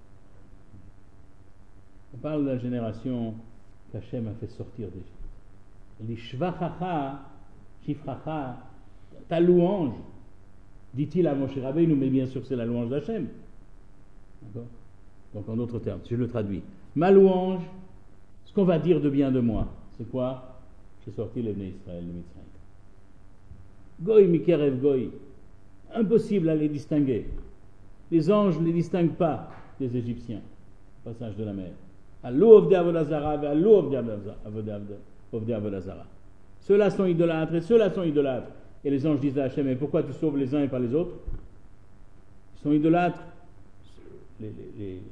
On parle de la génération qu'Hachem a fait sortir d'Égypte. Les shvachacha, shifracha, ta louange, dit-il à Moshe Rabbeinu, mais bien sûr c'est la louange d'Hachem. D'accord? Donc en d'autres termes, je le traduis. Ma louange, ce qu'on va dire de bien de moi, c'est quoi? J'ai sorti les Bnei Israël de Mitzrayim. Goy mikerev goy. Impossible à les distinguer. Les anges ne les distinguent pas des Égyptiens. Passage de la mer. Allo ovde avodazara, allo ovde avodazara. Ceux-là sont idolâtres et ceux-là sont idolâtres. Et les anges disent à Hachem, mais pourquoi tu sauves les uns et pas les autres? Ils sont idolâtres. Les, les, les,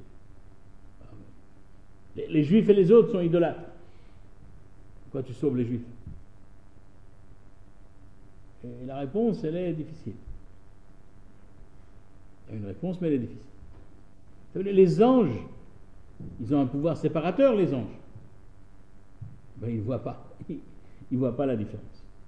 les, les juifs et les autres sont idolâtres. Pourquoi tu sauves les juifs? Et la réponse, elle est difficile. Il y a une réponse, mais elle est difficile. Les anges, ils ont un pouvoir séparateur, les anges. Ben, ils ne voient pas. Ils ne voient pas la différence.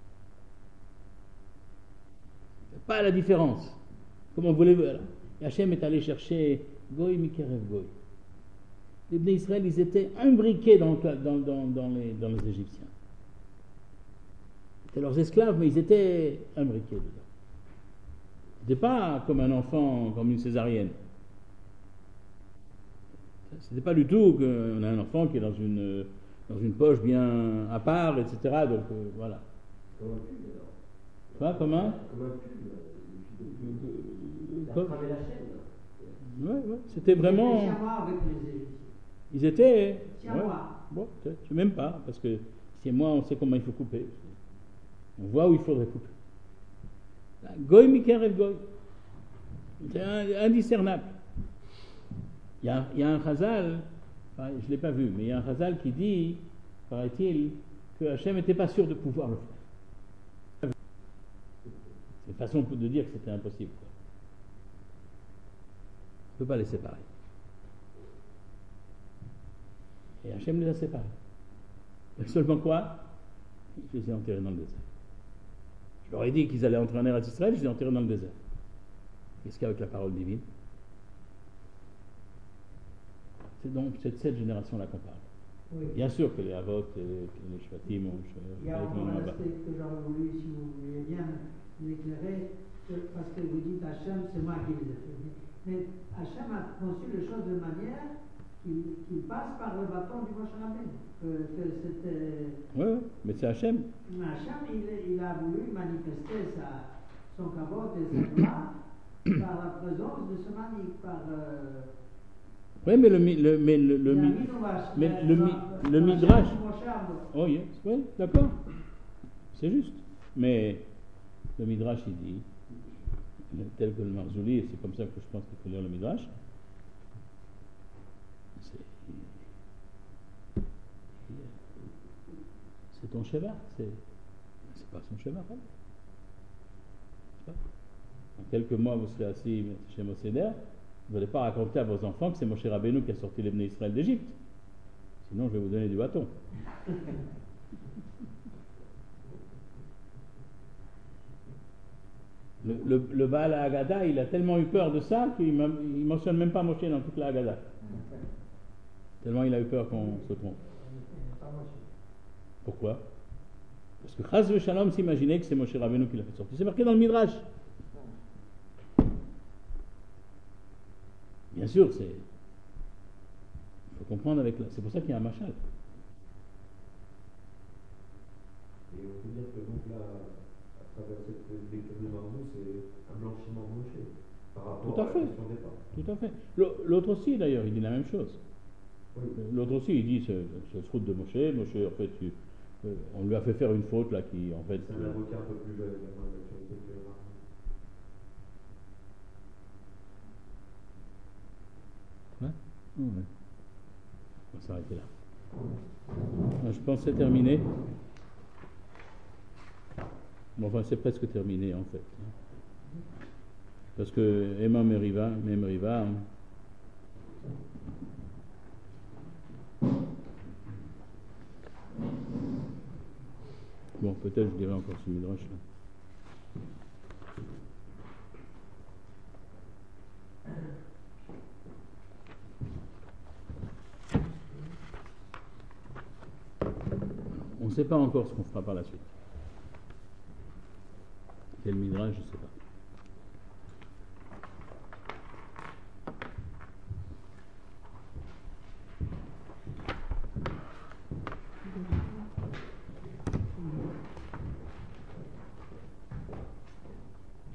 Pas la différence. Comment voulez-vous? Hachem est allé chercher Goy Mikerev Goy. Les Bnei Israël, ils étaient imbriqués dans, dans, dans, dans, les, dans les Égyptiens. C'était leurs esclaves, mais ils étaient imbriqués dedans. C'était pas comme un enfant, comme une césarienne. C'était pas du tout qu'on a un enfant qui est dans une, dans une poche bien à part, et cetera. Donc euh, voilà. Comme un pull, alors. Quoi, comment? Comme un pull. Il a Comme- tramé la chaîne. Ouais, ouais. C'était vraiment. Les Siamois avec les Égyptiens. Ils étaient. Siamois. Ouais. Bon, peut-être, je sais même pas, parce que si moi on sait comment il faut couper. On voit où il faudrait couper. Goy Mikerev Goy. C'est indiscernable. Il y a, il y a un Chazal, enfin, je ne l'ai pas vu, mais il y a un Chazal qui dit, paraît-il, que Hachem n'était pas sûr de pouvoir le faire. C'est une façon de dire que c'était impossible. Quoi. On ne peut pas les séparer. Et Hachem les a séparés. Et seulement quoi? Je les ai enterrés dans le désert. Je leur ai dit qu'ils allaient entrer en Eretz Israël, je les ai enterrés dans le désert. Qu'est-ce qu'il y a avec la parole divine? C'est donc cette, cette génération-là qu'on parle. Oui. Bien sûr que les Havot et les, les Shvatim ont Il y a encore un aspect que j'aurais voulu, si vous voulez bien l'éclairer, parce que vous dites Hachem, c'est moi qui les ai fait. Mais Hachem a conçu les choses de manière qu'il qu'il passe par le bâton du Moshe Rabbeinu. Que, que c'était. Oui, oui, mais c'est Hachem. Hachem, il, il a voulu manifester sa, son cabot et sa gloire par la présence de ce manique, par. Euh, Oui, mais le, mi- le, mais le, le, mi- mais le, mi- le midrash. Oh, yes, oui, d'accord. C'est juste. Mais le midrash, il dit, tel que le Marzouli, et c'est comme ça que je pense qu'il faut lire le midrash, c'est, c'est ton Sheva, c'est, c'est pas son Sheva. Hein. C'est pas. En quelques mois, vous serez assis chez Moseder. Vous n'allez pas raconter à vos enfants que c'est Moshe Rabbeinu qui a sorti les Bnei Israël d'Égypte. Sinon, je vais vous donner du bâton. Le, le, le Baal Haggadah, il a tellement eu peur de ça qu'il ne mentionne même pas Moshe dans toute la Haggadah. Tellement il a eu peur qu'on se trompe. Pourquoi? Parce que Chaz Shalom s'imaginait que c'est Moshe Rabbeinu qui l'a fait sortir. C'est marqué dans le Midrash. Bien sûr, c'est. Il faut comprendre avec la. C'est pour ça qu'il y a un machal. Et Et on peut dire que donc là, à travers cette lecture de Marmou, c'est un blanchiment de Moshe par rapport Tout à à, fait. la question de départ. Tout à fait. L'au- L'autre aussi, d'ailleurs, il dit la même chose. Oui. L'autre aussi, il dit c'est c'est faute de Moshe. Moshe, en fait, tu- euh, on lui a fait faire une faute là qui, en fait. C'est un avocat un peu plus jeune, également, de l'actualité que Marmou. Ouais. Ouais. On va s'arrêter là. Je pense que c'est terminé. Bon, enfin, c'est presque terminé en fait. Parce que Emma Meriva, Meriva, hein. Bon, peut-être je dirais encore ce midrash là. On ne sait pas encore ce qu'on fera par la suite. Quel midrash, je ne sais pas.